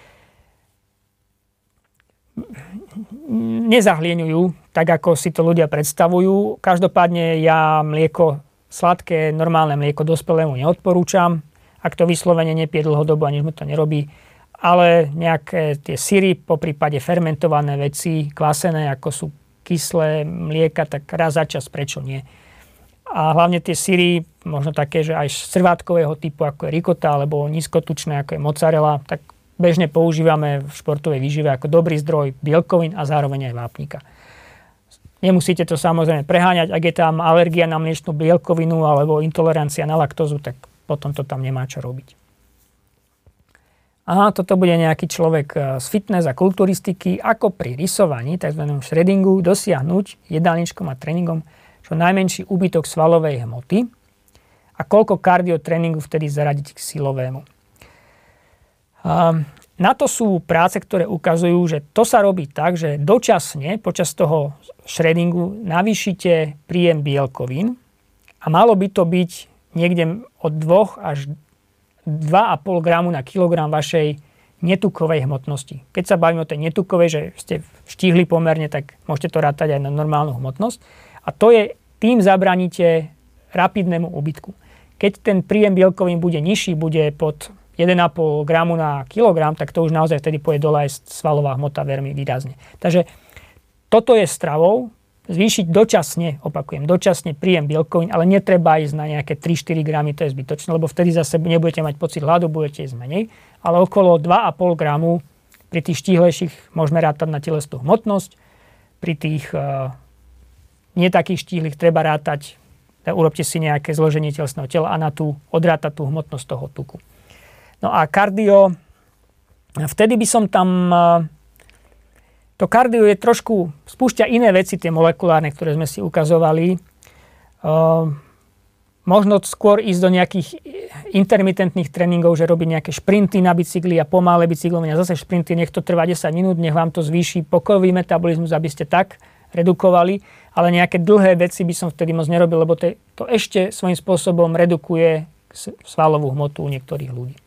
[SPEAKER 2] Nezahlieňujú, tak ako si to ľudia predstavujú. Každopádne ja mlieko, sladké, normálne mlieko dospelému neodporúčam. Ak to vyslovene nepije dlhodobo a nič mu to nerobí. Ale nejaké tie syry, poprípade fermentované veci, kvasené, ako sú kyslé mlieka, tak raz za čas prečo nie. A hlavne tie syry, možno také, že aj srvátkového typu, ako je ricotta, alebo nízkotučné, ako je mozzarella, tak bežne používame v športovej výžive ako dobrý zdroj bielkovín a zároveň aj vápnika. Nemusíte to samozrejme preháňať, ak je tam alergia na mliečnú bielkovinu alebo intolerancia na laktózu, tak potom to tam nemá čo robiť. aha, toto bude nejaký človek z fitness a kulturistiky, ako pri rysovaní, tzv. Shreddingu, dosiahnuť jedálničkom a tréningom čo najmenší úbytok svalovej hmoty a koľko kardiotréningu vtedy zaradiť k silovému. Um, Na to sú práce, ktoré ukazujú, že to sa robí tak, že dočasne počas toho shreddingu navýšite príjem bielkovín a malo by to byť niekde od dva až dva a pol gramu na kilogram vašej netukovej hmotnosti. Keď sa bavíme o tej netukovej, že ste štíhli pomerne, tak môžete to rátať aj na normálnu hmotnosť. A to je, tým zabraníte rapidnému úbytku. Keď ten príjem bielkovín bude nižší, bude pod jeden a pol gramu na kilogram, tak to už naozaj vtedy pôjde dole aj svalová hmota veľmi výrazne. Takže toto je stravou, zvýšiť dočasne, opakujem, dočasne príjem bielkovín, ale netreba ísť na nejaké tri štyri gramy, to je zbytočné, lebo vtedy zase nebudete mať pocit hladu, budete ísť menej, ale okolo dva a pol gramu pri tých štíhlejších môžeme rátať na telesnú hmotnosť, pri tých uh, nie takých štíhlych treba rátať, urobte si nejaké zloženie telesného tela a na tú odrátať tú hmotnosť toho tuku. No a kardio, vtedy by som tam, to kardio je trošku, spúšťa iné veci, tie molekulárne, ktoré sme si ukazovali. Možno skôr ísť do nejakých intermitentných tréningov, že robiť nejaké šprinty na bicykli a pomalé bicyklovania, zase šprinty, nech to trvá desať minút, nech vám to zvýši pokojový metabolizmus, aby ste tak redukovali, ale nejaké dlhé veci by som vtedy moc nerobil, lebo to, to ešte svojím spôsobom redukuje svalovú hmotu u niektorých ľudí.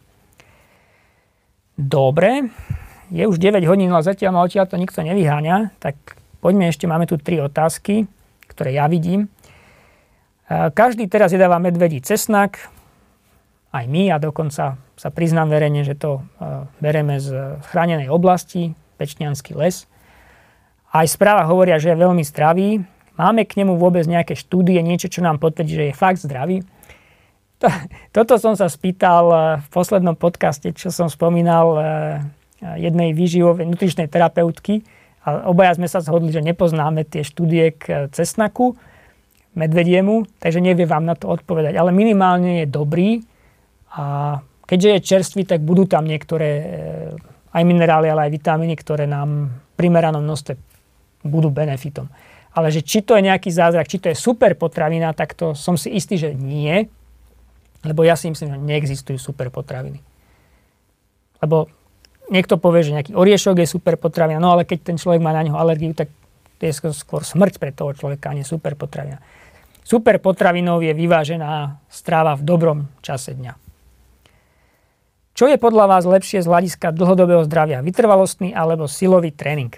[SPEAKER 2] Dobre, je už deväť hodín, ale zatiaľ ma odtiaľ to nikto nevyháňa, tak poďme ešte, máme tu tri otázky, ktoré ja vidím. Každý teraz jedáva medvedí cesnak, aj my, a dokonca sa priznám verejne, že to bereme z chránenej oblasti, Pečniansky les. Aj správa hovoria, že je veľmi zdravý. Máme k nemu vôbec nejaké štúdie, niečo, čo nám potvrdí, že je fakt zdravý? Toto som sa spýtal v poslednom podcaste, čo som spomínal, jednej výživovej nutričnej terapeutky a obaja sme sa zhodli, že nepoznáme tie štúdie k cesnaku medvediemu, takže neviem vám na to odpovedať, ale minimálne je dobrý a keďže je čerstvý, tak budú tam niektoré aj minerály, ale aj vitamíny, ktoré nám v primeranom množstve budú benefitom. Ale že či to je nejaký zázrak, či to je super potravina, tak to som si istý, že nie. Lebo ja si myslím, že neexistujú super potraviny. Lebo niekto povie, že nejaký oriešok je super potravina, no ale keď ten človek má na neho alergiu, tak to je skôr smrť pre toho človeka, a nie super potravina. Super potravinou je vyvážená strava v dobrom čase dňa. Čo je podľa vás lepšie z hľadiska dlhodobého zdravia? Vytrvalostný alebo silový tréning?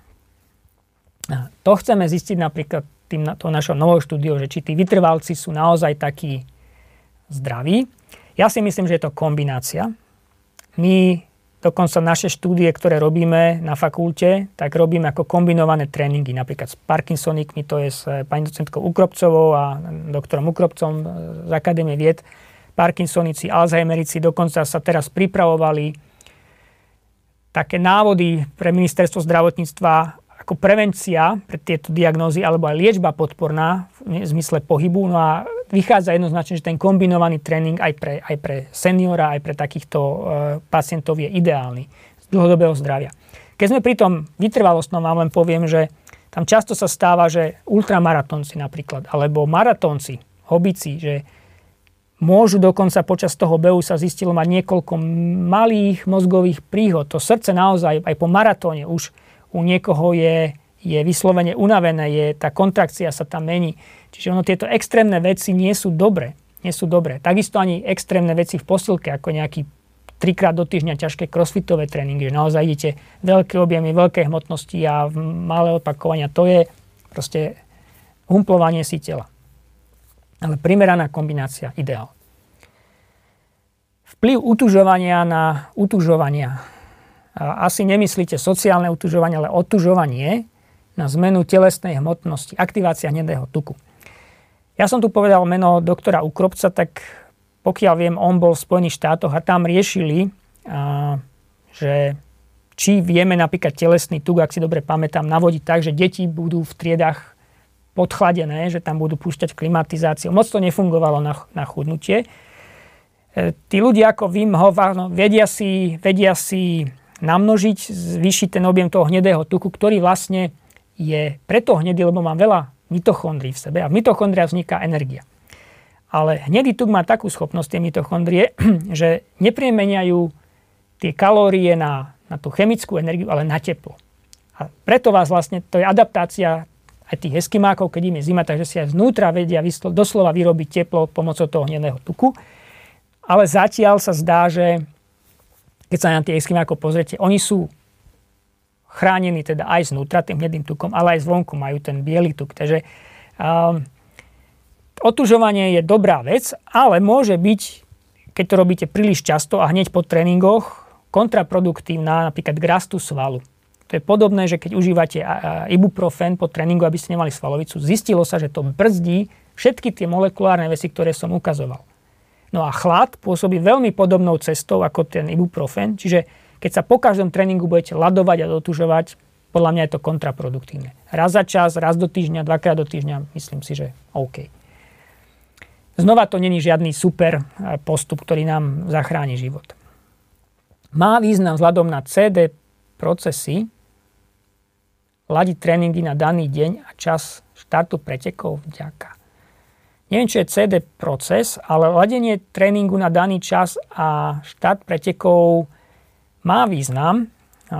[SPEAKER 2] To chceme zistiť napríklad tým, tou našou novou štúdiou, že či tí vytrvalci sú naozaj takí zdraví. Ja si myslím, že je to kombinácia. My dokonca naše štúdie, ktoré robíme na fakulte, tak robíme ako kombinované tréningy, napríklad s Parkinsonikmi, to je s pani docentkou Ukropcovou a doktorom Ukropcom z Akadémie vied. Parkinsonici, Alzheimerici, dokonca sa teraz pripravovali také návody pre ministerstvo zdravotníctva ako prevencia pre tieto diagnózy alebo aj liečba podporná v zmysle pohybu. No a vychádza jednoznačne, že ten kombinovaný tréning aj pre, aj pre seniora, aj pre takýchto e, pacientov je ideálny z dlhodobého zdravia. Keď sme pri tom vytrvalostnom, vám len poviem, že tam často sa stáva, že ultramaratónci napríklad, alebo maratónci, hobici, že môžu dokonca počas toho behu sa zistilo mať niekoľko malých mozgových príhod. To srdce naozaj aj po maratóne už u niekoho je, je vyslovene unavené, je, tá kontrakcia sa tam mení. Čiže ono, tieto extrémne veci nie sú dobré. Nie sú dobré. Takisto ani extrémne veci v posilke, ako nejaký trikrát do týždňa ťažké crossfitové tréningy, že naozaj idete veľké objemy, veľké hmotnosti a malé opakovania. To je proste humplovanie si tela. Ale primeraná kombinácia, ideál. Vplyv utužovania na utužovania. Asi nemyslíte sociálne utužovanie, ale otužovanie na zmenu telesnej hmotnosti, aktivácia hnedého tuku. Ja som tu povedal meno doktora Ukropca, tak pokiaľ viem, on bol v Spojených štátoch a tam riešili, a, že či vieme napríklad telesný tuk, ak si dobre pamätám, navodiť tak, že deti budú v triedách podchladené, že tam budú púšťať klimatizáciu. Moc to nefungovalo na, na chudnutie. tí ľudia ako Wim Hof no, vedia, si, vedia si namnožiť, zvýšiť ten objem toho hnedého tuku, ktorý vlastne je preto hnedý, lebo má veľa mitochondrií v sebe a v mitochondriách vzniká energia. Ale hnedý tuk má takú schopnosť, tie mitochondrie, že nepremeniajú tie kalórie na, na tú chemickú energiu, ale na teplo. A preto vás vlastne, to je adaptácia aj tých eskimákov, keď im je zima, takže si aj znútra vedia vyslo, doslova vyrobiť teplo pomocou toho hnedého tuku. Ale zatiaľ sa zdá, že keď sa na tých eskimákov pozriete, oni sú chránení teda aj znútra tým hnedým tukom, ale aj zvonku majú ten biely tuk. Takže um, otužovanie je dobrá vec, ale môže byť, keď to robíte príliš často a hneď po tréningoch, kontraproduktívna napríklad k rastu svalu. To je podobné, že keď užívate ibuprofen po tréningu, aby ste nemali svalovicu, zistilo sa, že to brzdí všetky tie molekulárne veci, ktoré som ukazoval. No a chlad pôsobí veľmi podobnou cestou ako ten ibuprofen, čiže keď sa po každom tréningu budete ľadovať a dotužovať, podľa mňa je to kontraproduktívne. Raz za čas, raz do týždňa, dvakrát do týždňa, myslím si, že OK. Znova to není žiadny super postup, ktorý nám zachráni život. Má význam vzhľadom na cé dé procesy ladiť tréningy na daný deň a čas štartu pretekov vďaka. Neviem, čo je cé dé proces, ale ladenie tréningu na daný čas a štart pretekov má význam.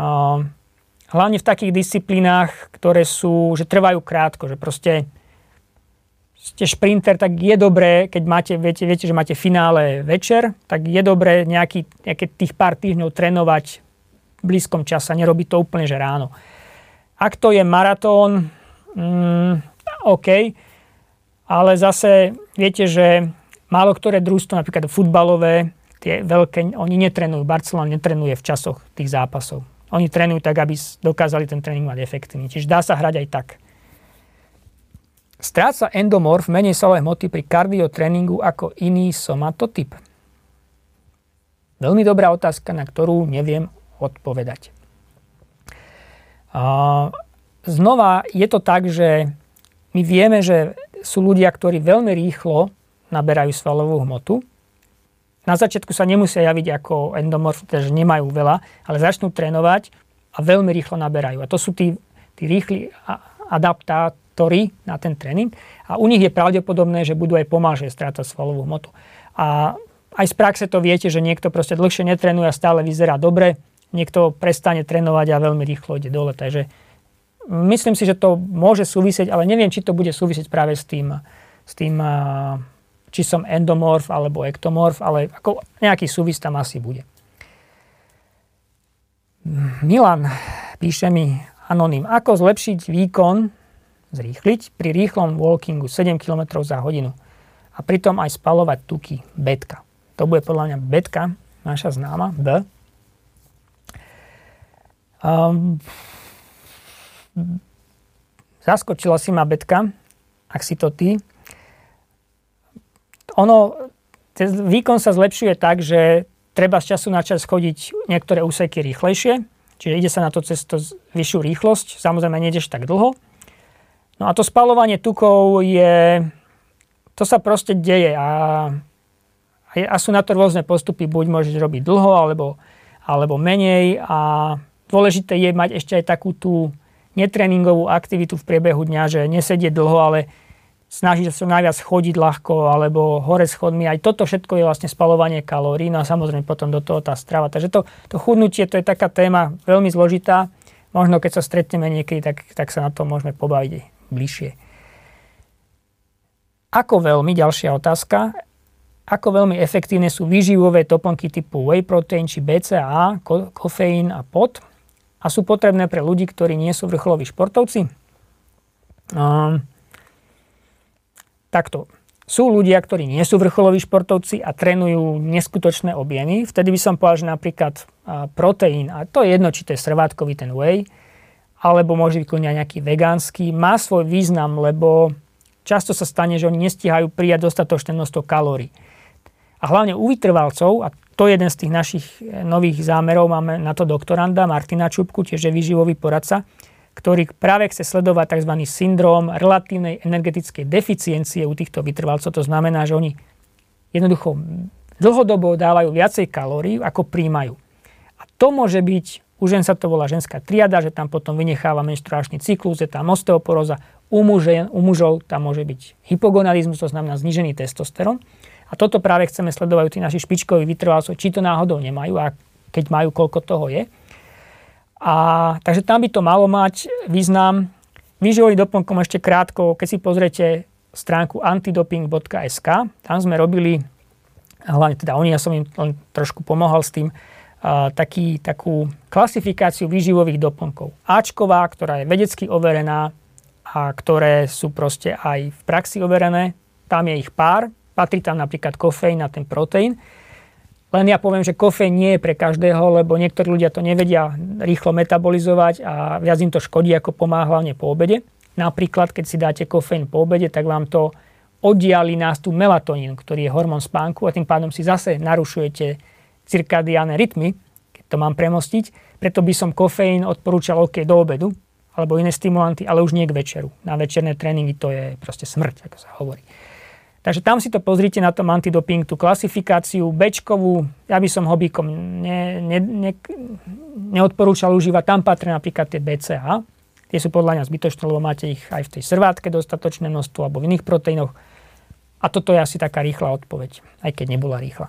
[SPEAKER 2] Hlavne v takých disciplínach, ktoré sú, že trvajú krátko, že proste ste šprinter, tak je dobré, keď máte, viete, viete, že máte finále večer, tak je dobré nejaký, nejaké tých pár týždňov trénovať v blízkom čase, nerobiť to úplne, že ráno. Ak to je maratón, mm, OK, ale zase viete, že málo ktoré družstvo, napríklad futbalové, tie veľké, oni netrenujú, Barcelona netrenuje v časoch tých zápasov. Oni trénujú tak, aby dokázali ten tréning mať efektívny. Čiže dá sa hrať aj tak. Stráca endomorf menej svalovej hmoty pri kardiotréningu ako iný somatotyp? Veľmi dobrá otázka, na ktorú neviem odpovedať. A znova je to tak, že my vieme, že sú ľudia, ktorí veľmi rýchlo naberajú svalovú hmotu. Na začiatku sa nemusia javiť ako endomorf, takže nemajú veľa, ale začnú trénovať a veľmi rýchlo naberajú. A to sú tí, tí rýchli adaptátori na ten tréning. A u nich je pravdepodobné, že budú aj pomalšie strácať svalovú hmotu. A aj z praxe to viete, že niekto proste dlhšie netrénuje a stále vyzerá dobre, niekto prestane trénovať a veľmi rýchlo ide dole. Takže myslím si, že to môže súvisieť, ale neviem, či to bude súvisieť práve s tým, s tým či som endomorf alebo ektomorf, ale ako nejaký súvis tam asi bude. Milan píše mi anonym, ako zlepšiť výkon, zrýchliť pri rýchlom walkingu sedem kilometrov za hodinu a pritom aj spalovať tuky, betka. To bude podľa mňa betka, naša známa, B. Um, zaskočila si ma betka, ak si to ty. Ono, výkon sa zlepšuje tak, že treba z času na čas chodiť niektoré úseky rýchlejšie, čiže ide sa na to cez to vyššiu rýchlosť, samozrejme nejdeš tak dlho. No a to spalovanie tukov je, to sa proste deje a, a sú na to rôzne postupy, buď môžeš robiť dlho, alebo, alebo menej a dôležité je mať ešte aj takú tú netréningovú aktivitu v priebehu dňa, že nesedieť dlho, ale snažiť sa najviac chodiť ľahko alebo hore schodmi. Aj toto všetko je vlastne spalovanie kalórií. No a samozrejme potom do toho tá strava. Takže to, to chudnutie, to je taká téma veľmi zložitá. Možno keď sa stretneme niekedy, tak, tak sa na to môžeme pobaviť bližšie. Ako veľmi, ďalšia otázka, ako veľmi efektívne sú výživové doplnky typu whey protein či bé cé á, ko- kofeín a pot a sú potrebné pre ľudí, ktorí nie sú vrcholoví športovci? Um, Takto. Sú ľudia, ktorí nie sú vrcholoví športovci a trénujú neskutočné objemy. Vtedy by som povedal, že napríklad proteín, a to je jedno, či to je srvátkový ten whey, alebo môže byť kľudne nejaký vegánsky, má svoj význam, lebo často sa stane, že oni nestíhajú prijať dostatočné množstvo kalórií. A hlavne u vytrvalcov, a to je jeden z tých našich nových zámerov, máme na to doktoranda Martina Čupku, tiež je výživový poradca, ktorý práve chce sledovať tzv. Syndróm relatívnej energetickej deficiencie u týchto vytrvalcov. To znamená, že oni jednoducho dlhodobo dávajú viacej kalórií, ako príjmajú. A to môže byť, u žen sa to volá ženská triada, že tam potom vynecháva menštruačný cyklus, je tam osteoporóza, u, muže, u mužov tam môže byť hypogonadizmus, to znamená znížený testosterón. A toto práve chceme sledovať tí naši špičkoví vytrvalcov, či to náhodou nemajú a keď majú, koľko toho je. A, takže tam by to malo mať význam. Výživovým doplnkom ešte krátko, keď si pozriete stránku antidoping bodka es ká, tam sme robili, hlavne teda oni, ja som im len trošku pomohol s tým, uh, taký, takú klasifikáciu výživových doplnkov. Ačková, ktorá je vedecky overená a ktoré sú proste aj v praxi overené, tam je ich pár, patrí tam napríklad kofeín a ten proteín. Len ja poviem, že kofeín nie je pre každého, lebo niektorí ľudia to nevedia rýchlo metabolizovať a viac im to škodí, ako pomáha hlavne po obede. Napríklad, keď si dáte kofeín po obede, tak vám to oddiali nástup melatonínu, ktorý je hormón spánku a tým pádom si zase narušujete cirkadiánne rytmy, keď to mám premostiť. Preto by som kofeín odporúčal OK do obedu, alebo iné stimulanty, ale už nie k večeru. Na večerné tréningy to je proste smrť, ako sa hovorí. Takže tam si to pozrite na tom antidoping, tú klasifikáciu Bčkovú. Ja by som hobíkom ne, ne, ne, neodporúčal užívať. Tam patrí napríklad tie bé cé á. Tie sú podľa mňa zbytočné, lebo máte ich aj v tej servátke dostatočné množstvo alebo v iných proteínoch. A toto je asi taká rýchla odpoveď, aj keď nebola rýchla.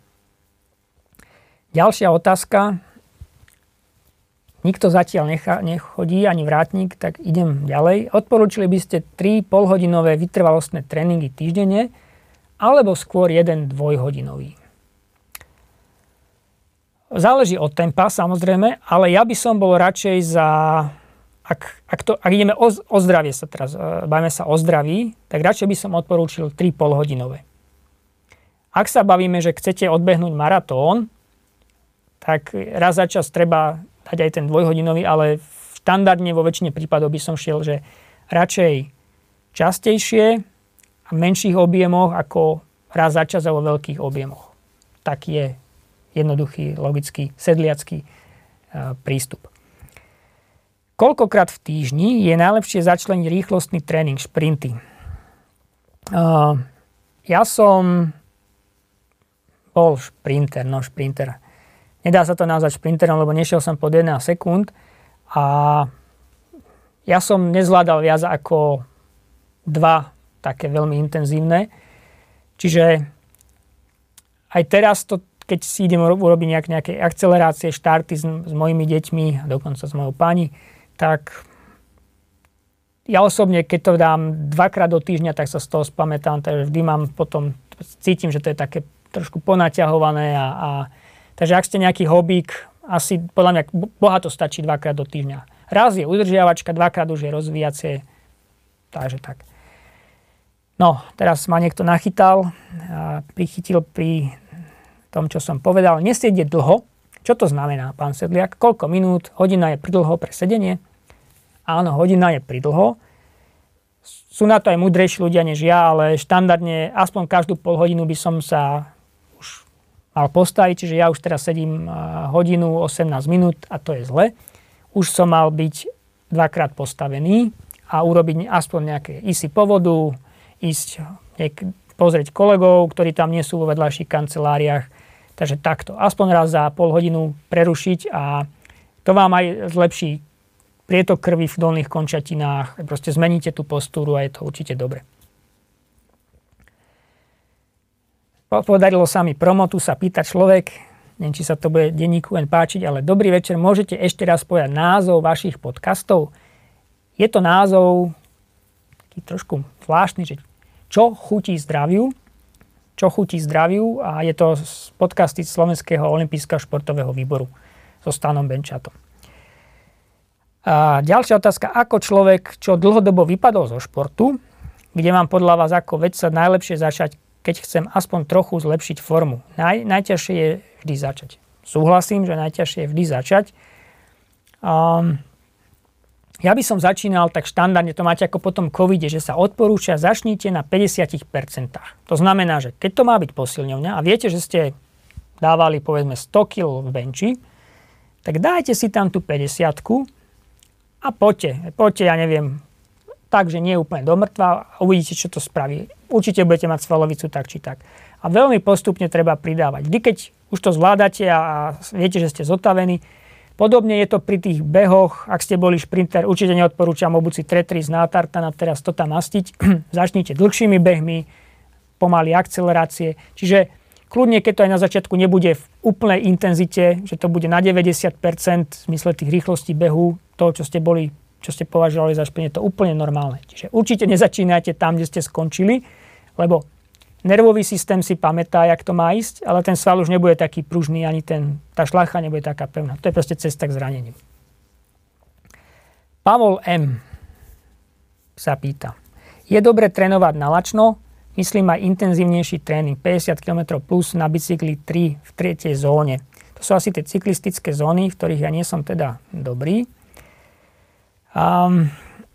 [SPEAKER 2] Ďalšia otázka. Nikto zatiaľ necha, nechodí, ani vrátnik, tak idem ďalej. Odporúčili by ste tri polhodinové vytrvalostné tréningy týždenne, alebo skôr jeden dvojhodinový? Záleží od tempa, samozrejme, ale ja by som bol radšej za... Ak, ak, to, ak ideme o, o zdravie sa teraz, bavíme sa o zdraví, tak radšej by som odporúčil tri polhodinové. Ak sa bavíme, že chcete odbehnúť maratón, tak raz za čas treba dať aj ten dvojhodinový, ale štandardne vo väčšine prípadov by som šiel, že radšej častejšie a menších objemoch ako raz za čas a vo veľkých objemoch. Tak je jednoduchý, logický, sedliacký uh, prístup. Koľkokrát v týždni je najlepšie začleniť rýchlostný tréning, šprinty? Uh, ja som bol šprinter, no šprinter. Nedá sa to nazvať šprinterom, lebo nešiel som pod jedenásť sekúnd a ja som nezvládal viac ako dva také veľmi intenzívne. Čiže aj teraz, to, keď si idem urobiť nejak, nejaké akcelerácie, štarty s, s mojimi deťmi a dokonca s mojou pani, tak ja osobne, keď to dám dvakrát do týždňa, tak sa z toho spamätám, takže vždy mám potom, cítim, že to je také trošku ponaťahované a, a takže ak ste nejaký hobík, asi podľa mňa bohato stačí dvakrát do týždňa. Raz je udržiavačka, dvakrát už je rozvíjacie. Takže tak. No, teraz ma niekto nachytal a prichytil pri tom, čo som povedal. Nesedieť dlho. Čo to znamená, pán Sedliak? Koľko minút? Hodina je pridlho pre sedenie? Áno, hodina je pridlho. Sú na to aj múdrejší ľudia než ja, ale štandardne aspoň každú pol hodinu by som sa mal postaviť, čiže ja už teraz sedím hodinu, osemnásť minút a to je zle. Už som mal byť dvakrát postavený a urobiť aspoň nejaké, ísť si po vodu, ísť niek- pozrieť kolegov, ktorí tam nie sú vo vedľajších kanceláriách. Takže takto. Aspoň raz za pol hodinu prerušiť a to vám aj zlepší prietok krvi v dolných končatinách. Proste zmeníte tú postúru a je to určite dobre. Podarilo sa mi promo, tu sa pýta človek, neviem, či sa to bude denníku len páčiť, ale dobrý večer, môžete ešte raz povedať názov vašich podcastov? Je to názov taký trošku zvláštny, že čo chutí zdraviu, čo chutí zdraviu a je to z podcasty Slovenského olympijského športového výboru so Stanom Benčatom. A ďalšia otázka, ako človek, čo dlhodobo vypadol zo športu, kde mám podľa vás ako vedca najlepšie začať, keď chcem aspoň trochu zlepšiť formu. Naj, najťažšie je vždy začať. Súhlasím, že najťažšie je vždy začať. Um, ja by som začínal tak štandardne, to máte ako po tom covide, že sa odporúča, začnite na päťdesiat percent. To znamená, že keď to má byť posilňovňa a viete, že ste dávali povedzme sto kilogramov v benči, tak dajte si tam tú päťdesiatku a poďte, poďte, ja neviem, takže nie úplne do mŕtva a uvidíte, čo to spraví. Určite budete mať svalovicu tak či tak. A veľmi postupne treba pridávať. Vždy, keď už to zvládate a viete, že ste zotavení, podobne je to pri tých behoch. Ak ste boli šprinter, určite neodporúčam obuť si Tretri z Nátartana, teraz to tam mastiť. Začnite dlhšími behmi, pomaly akcelerácie. Čiže kľudne, keď to aj na začiatku nebude v úplnej intenzite, že to bude na deväťdesiat percent v zmysle tých rýchlostí behu, toho, čo ste boli, čo ste považovali za šprint, je to úplne normálne. Čiže určite nezačínajte tam, kde ste skončili, lebo nervový systém si pamätá, jak to má ísť, ale ten sval už nebude taký pružný, ani ten, tá šľacha nebude taká pevná. To je proste cesta k zraneniu. Pavol M. sa pýta. Je dobre trénovať na lačno? Myslím aj intenzívnejší tréning, päťdesiat kilometrov plus na bicykli tri v tretej zóne. To sú asi tie cyklistické zóny, v ktorých ja nie som teda dobrý. Um,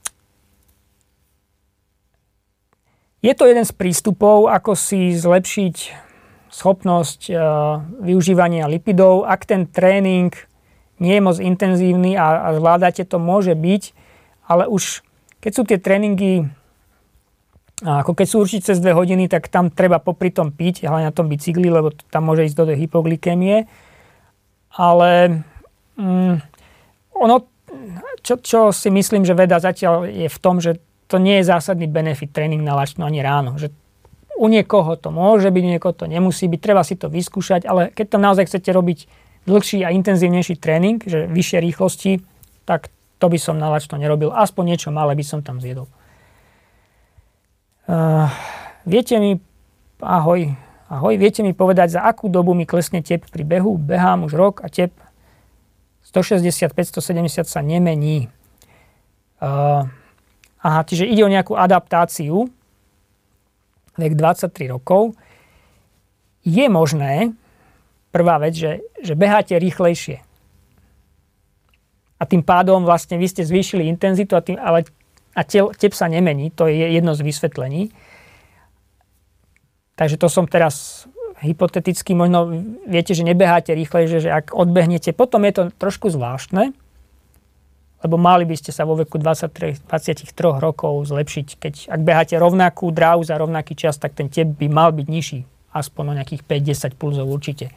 [SPEAKER 2] je to jeden z prístupov, ako si zlepšiť schopnosť uh, využívania lipidov. Ak ten tréning nie je moc intenzívny a, a zvládate to, môže byť, ale už keď sú tie tréningy a ako keď sú určite cez dve hodiny, tak tam treba popri tom piť, hlavne na tom bicykli, lebo tam môže ísť do tej hypoglykémie. Ale mm, ono, čo, čo si myslím, že veda zatiaľ je v tom, že to nie je zásadný benefit tréning na lačno ani ráno. Že u niekoho to môže byť, u niekoho to nemusí byť, treba si to vyskúšať, ale keď tam naozaj chcete robiť dlhší a intenzívnejší tréning, že vyššie rýchlosti, tak to by som na lačno nerobil. Aspoň niečo malé by som tam zjedol. Uh, viete mi, ahoj, ahoj, viete mi povedať, za akú dobu mi klesne tep pri behu? Behám už rok a tep stošesťdesiat, päťstosedemdesiat sa nemení. Uh, aha, čiže ide o nejakú adaptáciu. Vek dvadsaťtri rokov. Je možné, prvá vec, že, že beháte rýchlejšie. A tým pádom vlastne vy ste zvýšili intenzitu, a tým, ale a tep sa nemení, to je jedno z vysvetlení. Takže to som teraz hypoteticky, možno viete, že nebeháte rýchlejšie, že ak odbehnete, potom je to trošku zvláštne, lebo mali by ste sa vo veku dvadsaťtri, dvadsaťtri rokov zlepšiť. Keď ak beháte rovnakú dráhu za rovnaký čas, tak ten tep by mal byť nižší. Aspoň o nejakých päť desať pulzov určite.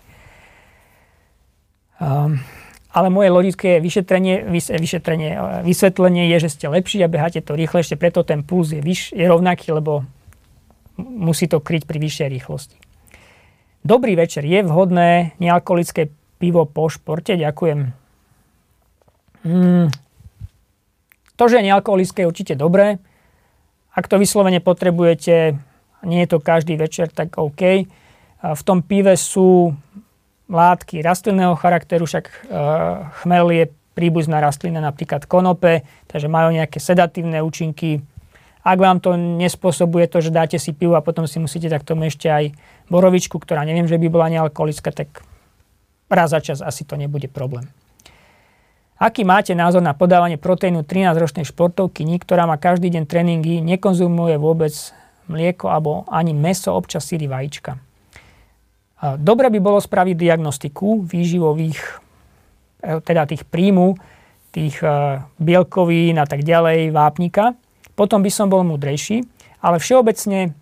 [SPEAKER 2] Um, Ale moje logické vyšetrenie, vyšetrenie, vysvetlenie je, že ste lepší a beháte to rýchlejšie, preto ten puls je, vyš, je rovnaký, lebo musí to kryť pri vyššej rýchlosti. Dobrý večer. Je vhodné nealkoholické pivo po športe? Ďakujem. Hmm. To, že je nealkoholické, je určite dobré. Ak to vyslovene potrebujete, nie je to každý večer, tak OK. V tom pive sú látky rastlinného charakteru, však e, chmel je príbuzná rastlina, napríklad konope, takže majú nejaké sedatívne účinky. Ak vám to nespôsobuje to, že dáte si pivo a potom si musíte tak tomu ešte aj borovičku, ktorá neviem, že by bola nealkoholická, tak raz za čas asi to nebude problém. Aký máte názor na podávanie proteínu trinásťročnej športovkyni, ktorá má každý deň tréningy, nekonzumuje vôbec mlieko alebo ani mäso, občas syry, vajíčka? Dobre by bolo spraviť diagnostiku výživových, teda tých príjmu, tých bielkovín a tak ďalej, vápnika. Potom by som bol múdrejší, ale všeobecne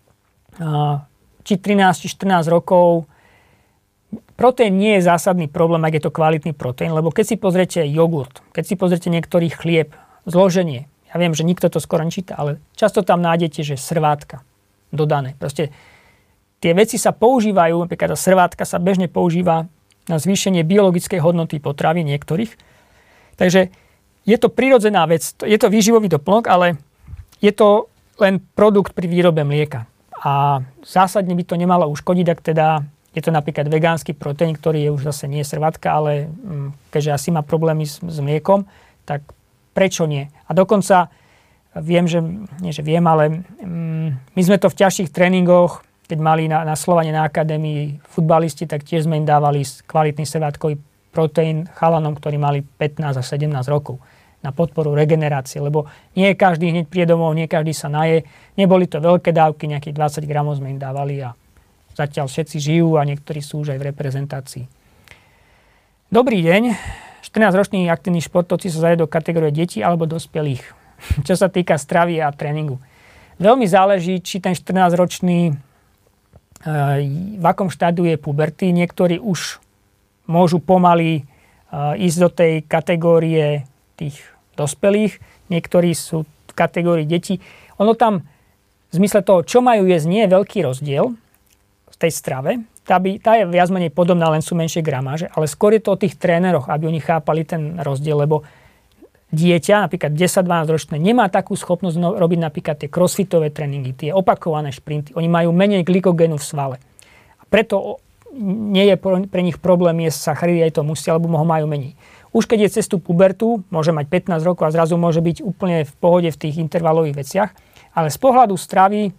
[SPEAKER 2] či trinásť, či štrnásť rokov proteín nie je zásadný problém, ak je to kvalitný proteín, lebo keď si pozriete jogurt, keď si pozriete niektorý chlieb, zloženie, ja viem, že nikto to skoro nečíta, ale často tam nájdete, že srvátka dodané. Proste tie veci sa používajú, napríklad srvátka sa bežne používa na zvýšenie biologickej hodnoty potravy niektorých. Takže je to prirodzená vec, je to výživový doplnok, ale je to len produkt pri výrobe mlieka. A zásadne by to nemalo uškodiť, ak teda je to napríklad vegánsky proteín, ktorý je už zase nie srvátka, ale keďže asi má problémy s, s mliekom, tak prečo nie? A dokonca viem, že, nie že viem, ale my sme to v ťažších tréningoch, keď mali na, na Slovane na akadémii futbalisti, tak tiež sme im dávali kvalitný srvátkový proteín chalanom, ktorí mali pätnásť až sedemnásť rokov na podporu regenerácie, lebo nie každý hneď príde domov, nie každý sa naje. Neboli to veľké dávky, nejakých dvadsať gramov sme im dávali a zatiaľ všetci žijú a niektorí sú už aj v reprezentácii. Dobrý deň. štrnásťroční aktívni športovci sa zajajú do kategórie detí alebo dospelých. Čo sa týka stravy a tréningu. Veľmi záleží, či ten štrnásťročný v akom štádiu je puberty. Niektorí už môžu pomaly ísť do tej kategórie tých dospelých, niektorí sú v kategórii detí. Ono tam v zmysle toho, čo majú jesť, nie je veľký rozdiel v tej strave. Tá, by, tá je viac menej podobná, len sú menšie gramáže, ale skôr je to o tých tréneroch, aby oni chápali ten rozdiel, lebo dieťa, napríklad desať dvanásť ročné, nemá takú schopnosť no, robiť napríklad tie crossfitové tréningy, tie opakované šprinty. Oni majú menej glykogénu v svale. A preto nie je pre nich problém jesť sacharidy, aj to musia, alebo ho majú menej. Už keď je cez tú pubertu, môže mať pätnásť rokov a zrazu môže byť úplne v pohode v tých intervalových veciach, ale z pohľadu stravy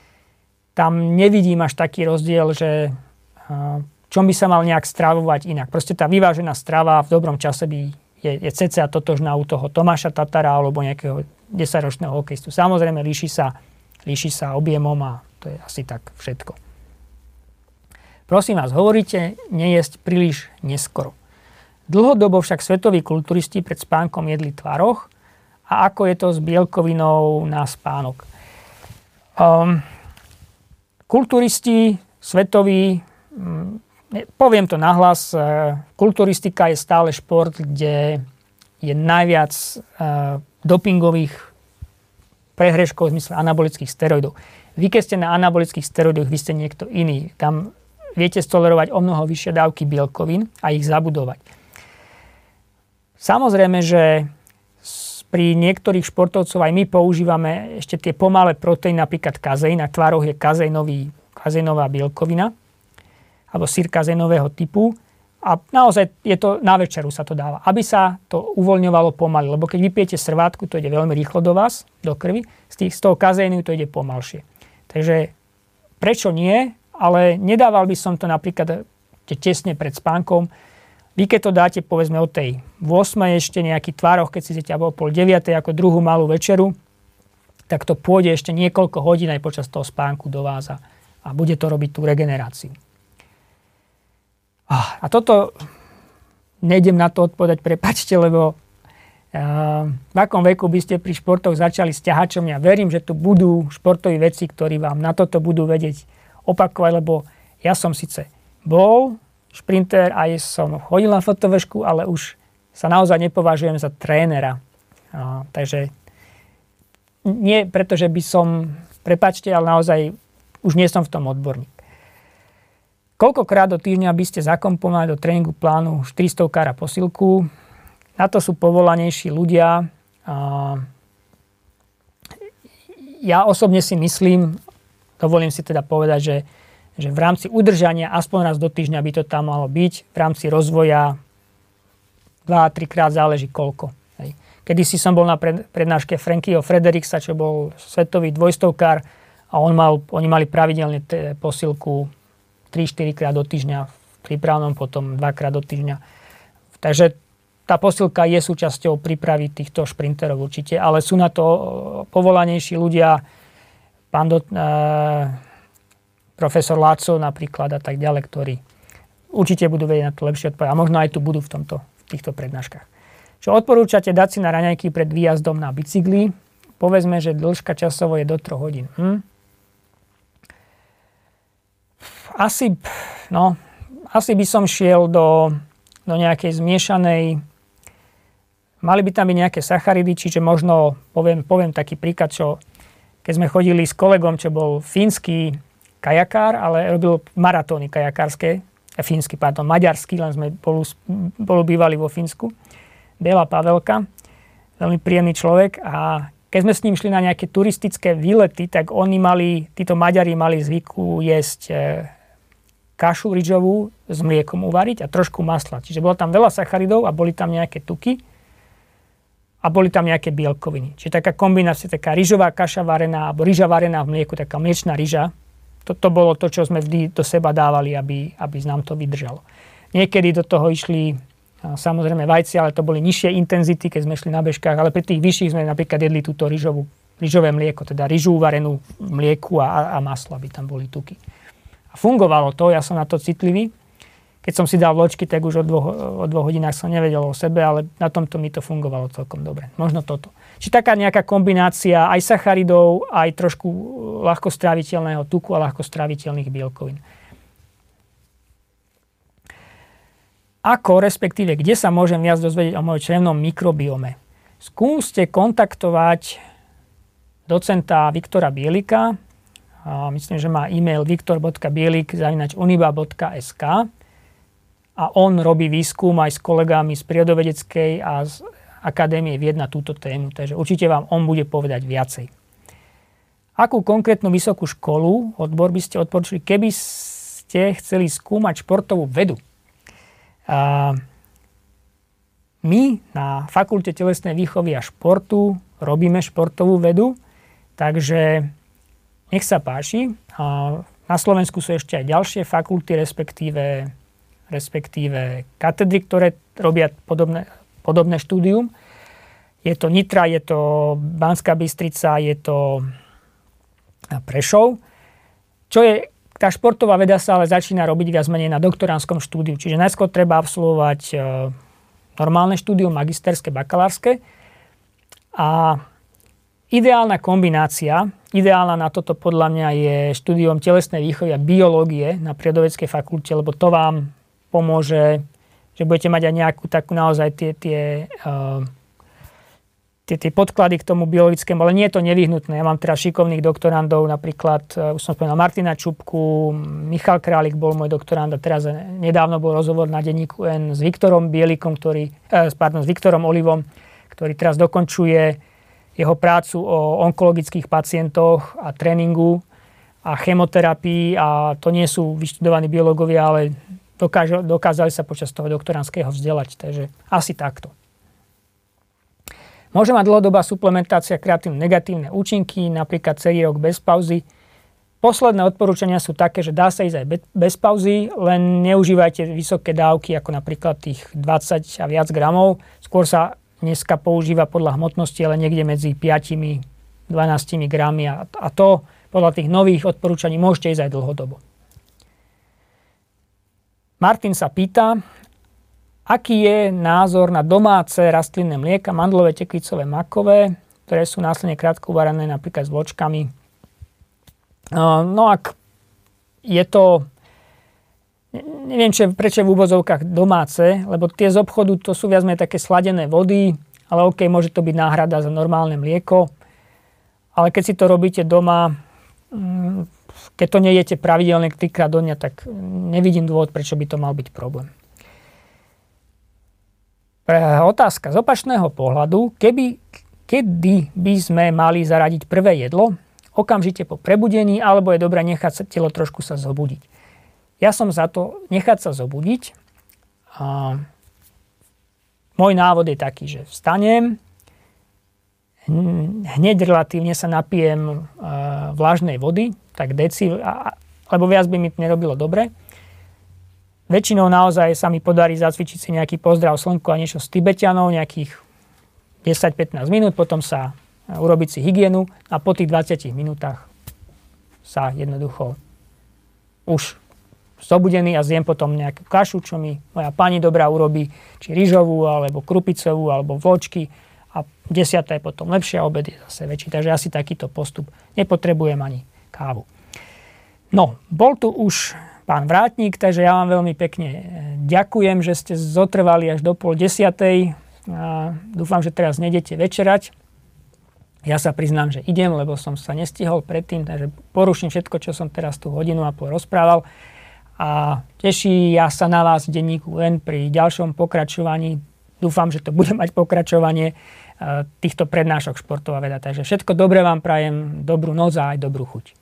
[SPEAKER 2] tam nevidím až taký rozdiel, že čom by sa mal nejak stravovať inak. Proste tá vyvážená strava v dobrom čase by je, je cca totožná u toho Tomáša Tatara alebo nejakého desaťročného hokejistu. Samozrejme, líši sa, líši sa objemom a to je asi tak všetko. Prosím vás, hovoríte nejesť príliš neskoro. Dlhodobo však svetoví kulturisti pred spánkom jedli tvaroh. A ako je to s bielkovinou na spánok? Um, kulturisti svetoví, um, poviem to nahlas, uh, kulturistika je stále šport, kde je najviac uh, dopingových prehreškov v zmysle anabolických steroidov. Vy, keď ste na anabolických steroidoch, vy ste niekto iný. Tam viete stolerovať o mnoho vyššie dávky bielkovín a ich zabudovať. Samozrejme, že pri niektorých športovcov aj my používame ešte tie pomalé proteíny, napríklad kazeín. Na tvaroch je kazeinový, kazeinová bielkovina alebo syr kazeinového typu. A naozaj je to, na večeru sa to dáva, aby sa to uvoľňovalo pomaly. Lebo keď vypijete srvátku, to ide veľmi rýchlo do vás, do krvi. Z, tých, z toho kazéinu to ide pomalšie. Takže prečo nie? Ale nedával by som to napríklad tesne pred spánkom. Vy keď to dáte povedzme o tej ôsmej ešte nejaký tvároch, keď si idete alebo o pol deviatej ako druhú malú večeru, tak to pôjde ešte niekoľko hodín aj počas toho spánku do vás a, a bude to robiť tú regeneráciu. A toto nejdem na to odpovedať, prepáčte, lebo uh, v akom veku by ste pri športoch začali s ťahačom. Ja verím, že tu budú športoví vedci, ktorí vám na toto budú vedieť opakovať, lebo ja som síce bol šprinter, aj som chodil na fotovešku, ale už sa naozaj nepovažujem za trénera. A, takže nie, pretože by som, prepáčte, ale naozaj už nie som v tom odborník. Koľkokrát do týždňa by ste zakomponovali do tréningu plánu štyristovkára posilku? Na to sú povolanejší ľudia. A ja osobne si myslím, dovolím si teda povedať, že že v rámci udržania aspoň raz do týždňa by to tam malo byť. V rámci rozvoja dva tri krát záleží koľko. Hej. Kedysi som bol na prednáške Frankyho Frederiksa, čo bol svetový dvojstovkár a on mal, oni mali pravidelne t- posilku tri štyri krát do týždňa v prípravnom, potom dva krát do týždňa. Takže tá posilka je súčasťou prípravy týchto šprinterov určite, ale sú na to povolanejší ľudia, pán do, e- profesor Láco napríklad a tak ďalej, ktorí určite budú vedieť na to lepšie odpovedať a možno aj tu budú v, tomto, v týchto prednáškach. Čo odporúčate dať si na raňajky pred výjazdom na bicykli? Povedzme, že dĺžka časovo je do troch hodín. Hm? Asi, no, asi by som šiel do, do nejakej zmiešanej, mali by tam byť nejaké sacharidy, čiže možno, poviem, poviem taký príklad, čo keď sme chodili s kolegom, čo bol fínsky kajakár, ale robil maratóny kajakárske, fínsky, pardon, maďarský, len sme boli, boli bývali vo Fínsku. Béla Pavelka, veľmi príjemný človek a keď sme s ním šli na nejaké turistické výlety, tak oni mali, títo Maďari mali zvyku jesť e, kašu rýžovú s mliekom uvariť a trošku masla. Čiže bolo tam veľa sacharidov a boli tam nejaké tuky a boli tam nejaké bielkoviny. Čiže taká kombinácia, taká rýžová kaša varená alebo rýža varená v mlieku, taká mliečná rýža. Toto bolo to, čo sme vždy do seba dávali, aby, aby nám to vydržalo. Niekedy do toho išli samozrejme vajci, ale to boli nižšie intenzity, keď sme šli na bežkách, ale pri tých vyšších sme napríklad jedli túto rýžovú, rýžové mlieko, teda rýžu uvarenú v mlieku a, a maslo, aby tam boli tuky. A fungovalo to, ja som na to citlivý. keď som si dal vločky, tak už o dvoch, o dvoch hodinách som nevedel o sebe, ale na tomto mi to fungovalo celkom dobre. Možno toto. Či taká nejaká kombinácia aj sacharidov, aj trošku ľahkostráviteľného tuku a ľahkostráviteľných bielkovín. Ako, respektíve, kde sa môžem viac dozvedieť o mojom črevnom mikrobiome? Skúste kontaktovať docenta Viktora Bielika. A myslím, že má e-mail viktor bodka bielik zavináč uniba bodka es ká a on robí výskum aj s kolegami z prírodovedeckej a z Akadémie vied na túto tému. Takže určite vám on bude povedať viacej. Akú konkrétnu vysokú školu, odbor by ste odporučili, keby ste chceli skúmať športovú vedu? A my na Fakulte telesnej výchovy a športu robíme športovú vedu, takže nech sa páči. A na Slovensku sú ešte aj ďalšie fakulty, respektíve, respektíve katedry, ktoré robia podobné, podobné štúdium. Je to Nitra, je to Banská Bystrica, je to Prešov. Čo je Tá športová veda sa ale začína robiť viac menej na doktorandskom štúdiu. Čiže najskôr treba absolvovať e, normálne štúdium, magisterské, bakalárske. A ideálna kombinácia, ideálna na toto podľa mňa je štúdium telesnej výchovy a biológie na prírodovedeckej fakulte, lebo to vám pomôže, že budete mať aj nejakú takú naozaj tie, tie uh, Tie, tie podklady k tomu biologickému, ale nie je to nevyhnutné. Ja mám teraz šikovných doktorandov, napríklad, už som spomínal Martina Čupku, Michal Králik bol môj doktorand a teraz nedávno bol rozhovor na denníku N s Viktorom Bielikom, ktorý, eh, pardon, s Viktorom Olivom, ktorý teraz dokončuje jeho prácu o onkologických pacientoch a tréningu a chemoterapii a to nie sú vyštudovaní biológovia, ale dokáž, dokázali sa počas toho doktorandského vzdelať. Takže asi takto. Môže mať dlhodobá suplementácia kreatín negatívne účinky, napríklad celý rok bez pauzy. Posledné odporúčania sú také, že dá sa ísť aj bez pauzy, len neužívajte vysoké dávky, ako napríklad tých dvadsať a viac gramov. Skôr sa dneska používa podľa hmotnosti, ale niekde medzi päť a dvanásť gramy. A to podľa tých nových odporúčaní môžete ísť aj dlhodobo. Martin sa pýta, aký je názor na domáce rastlinné mlieka, mandlové, tekvicové, makové, ktoré sú následne krátko uvarené napríklad s vločkami. No ak je to, neviem čo, prečo v úvozovkách domáce, lebo tie z obchodu to sú viac menej také sladené vody, ale OK, môže to byť náhrada za normálne mlieko. Ale keď si to robíte doma, keď to nejete pravidelne trikrát do dňa, tak nevidím dôvod, prečo by to mal byť problém. Otázka z opačného pohľadu, keby, kedy by sme mali zaradiť prvé jedlo, okamžite po prebudení, alebo je dobré nechať sa telo trošku sa zobudiť. Ja som za to nechať sa zobudiť. A môj návod je taký, že vstanem, hneď relatívne sa napijem vlažnej vody, tak deci, lebo viac by mi to nerobilo dobre. Väčšinou naozaj sa mi podarí zacvičiť si nejaký pozdrav slnku a niečo s Tibetianou, nejakých desať pätnásť minút, potom sa urobiť si hygienu a po tých dvadsiatich minútach sa jednoducho už zobudený a zjem potom nejakú kašu, čo mi moja pani dobrá urobí, či ryžovú, alebo krupicovú, alebo vločky a desiata je potom lepšia, obed je zase väčší. Takže asi takýto postup. Nepotrebujem ani kávu. No, bol tu už pán Vrátnik, takže ja vám veľmi pekne ďakujem, že ste zotrvali až do pol desiatej. A dúfam, že teraz nejdete večerať. Ja sa priznám, že idem, lebo som sa nestihol predtým, takže poruším všetko, čo som teraz tú hodinu a pol rozprával. A teší ja sa na vás v denníku N pri ďalšom pokračovaní. Dúfam, že to bude mať pokračovanie týchto prednášok športová veda. Takže všetko dobré vám prajem, dobrú noc a aj dobrú chuť.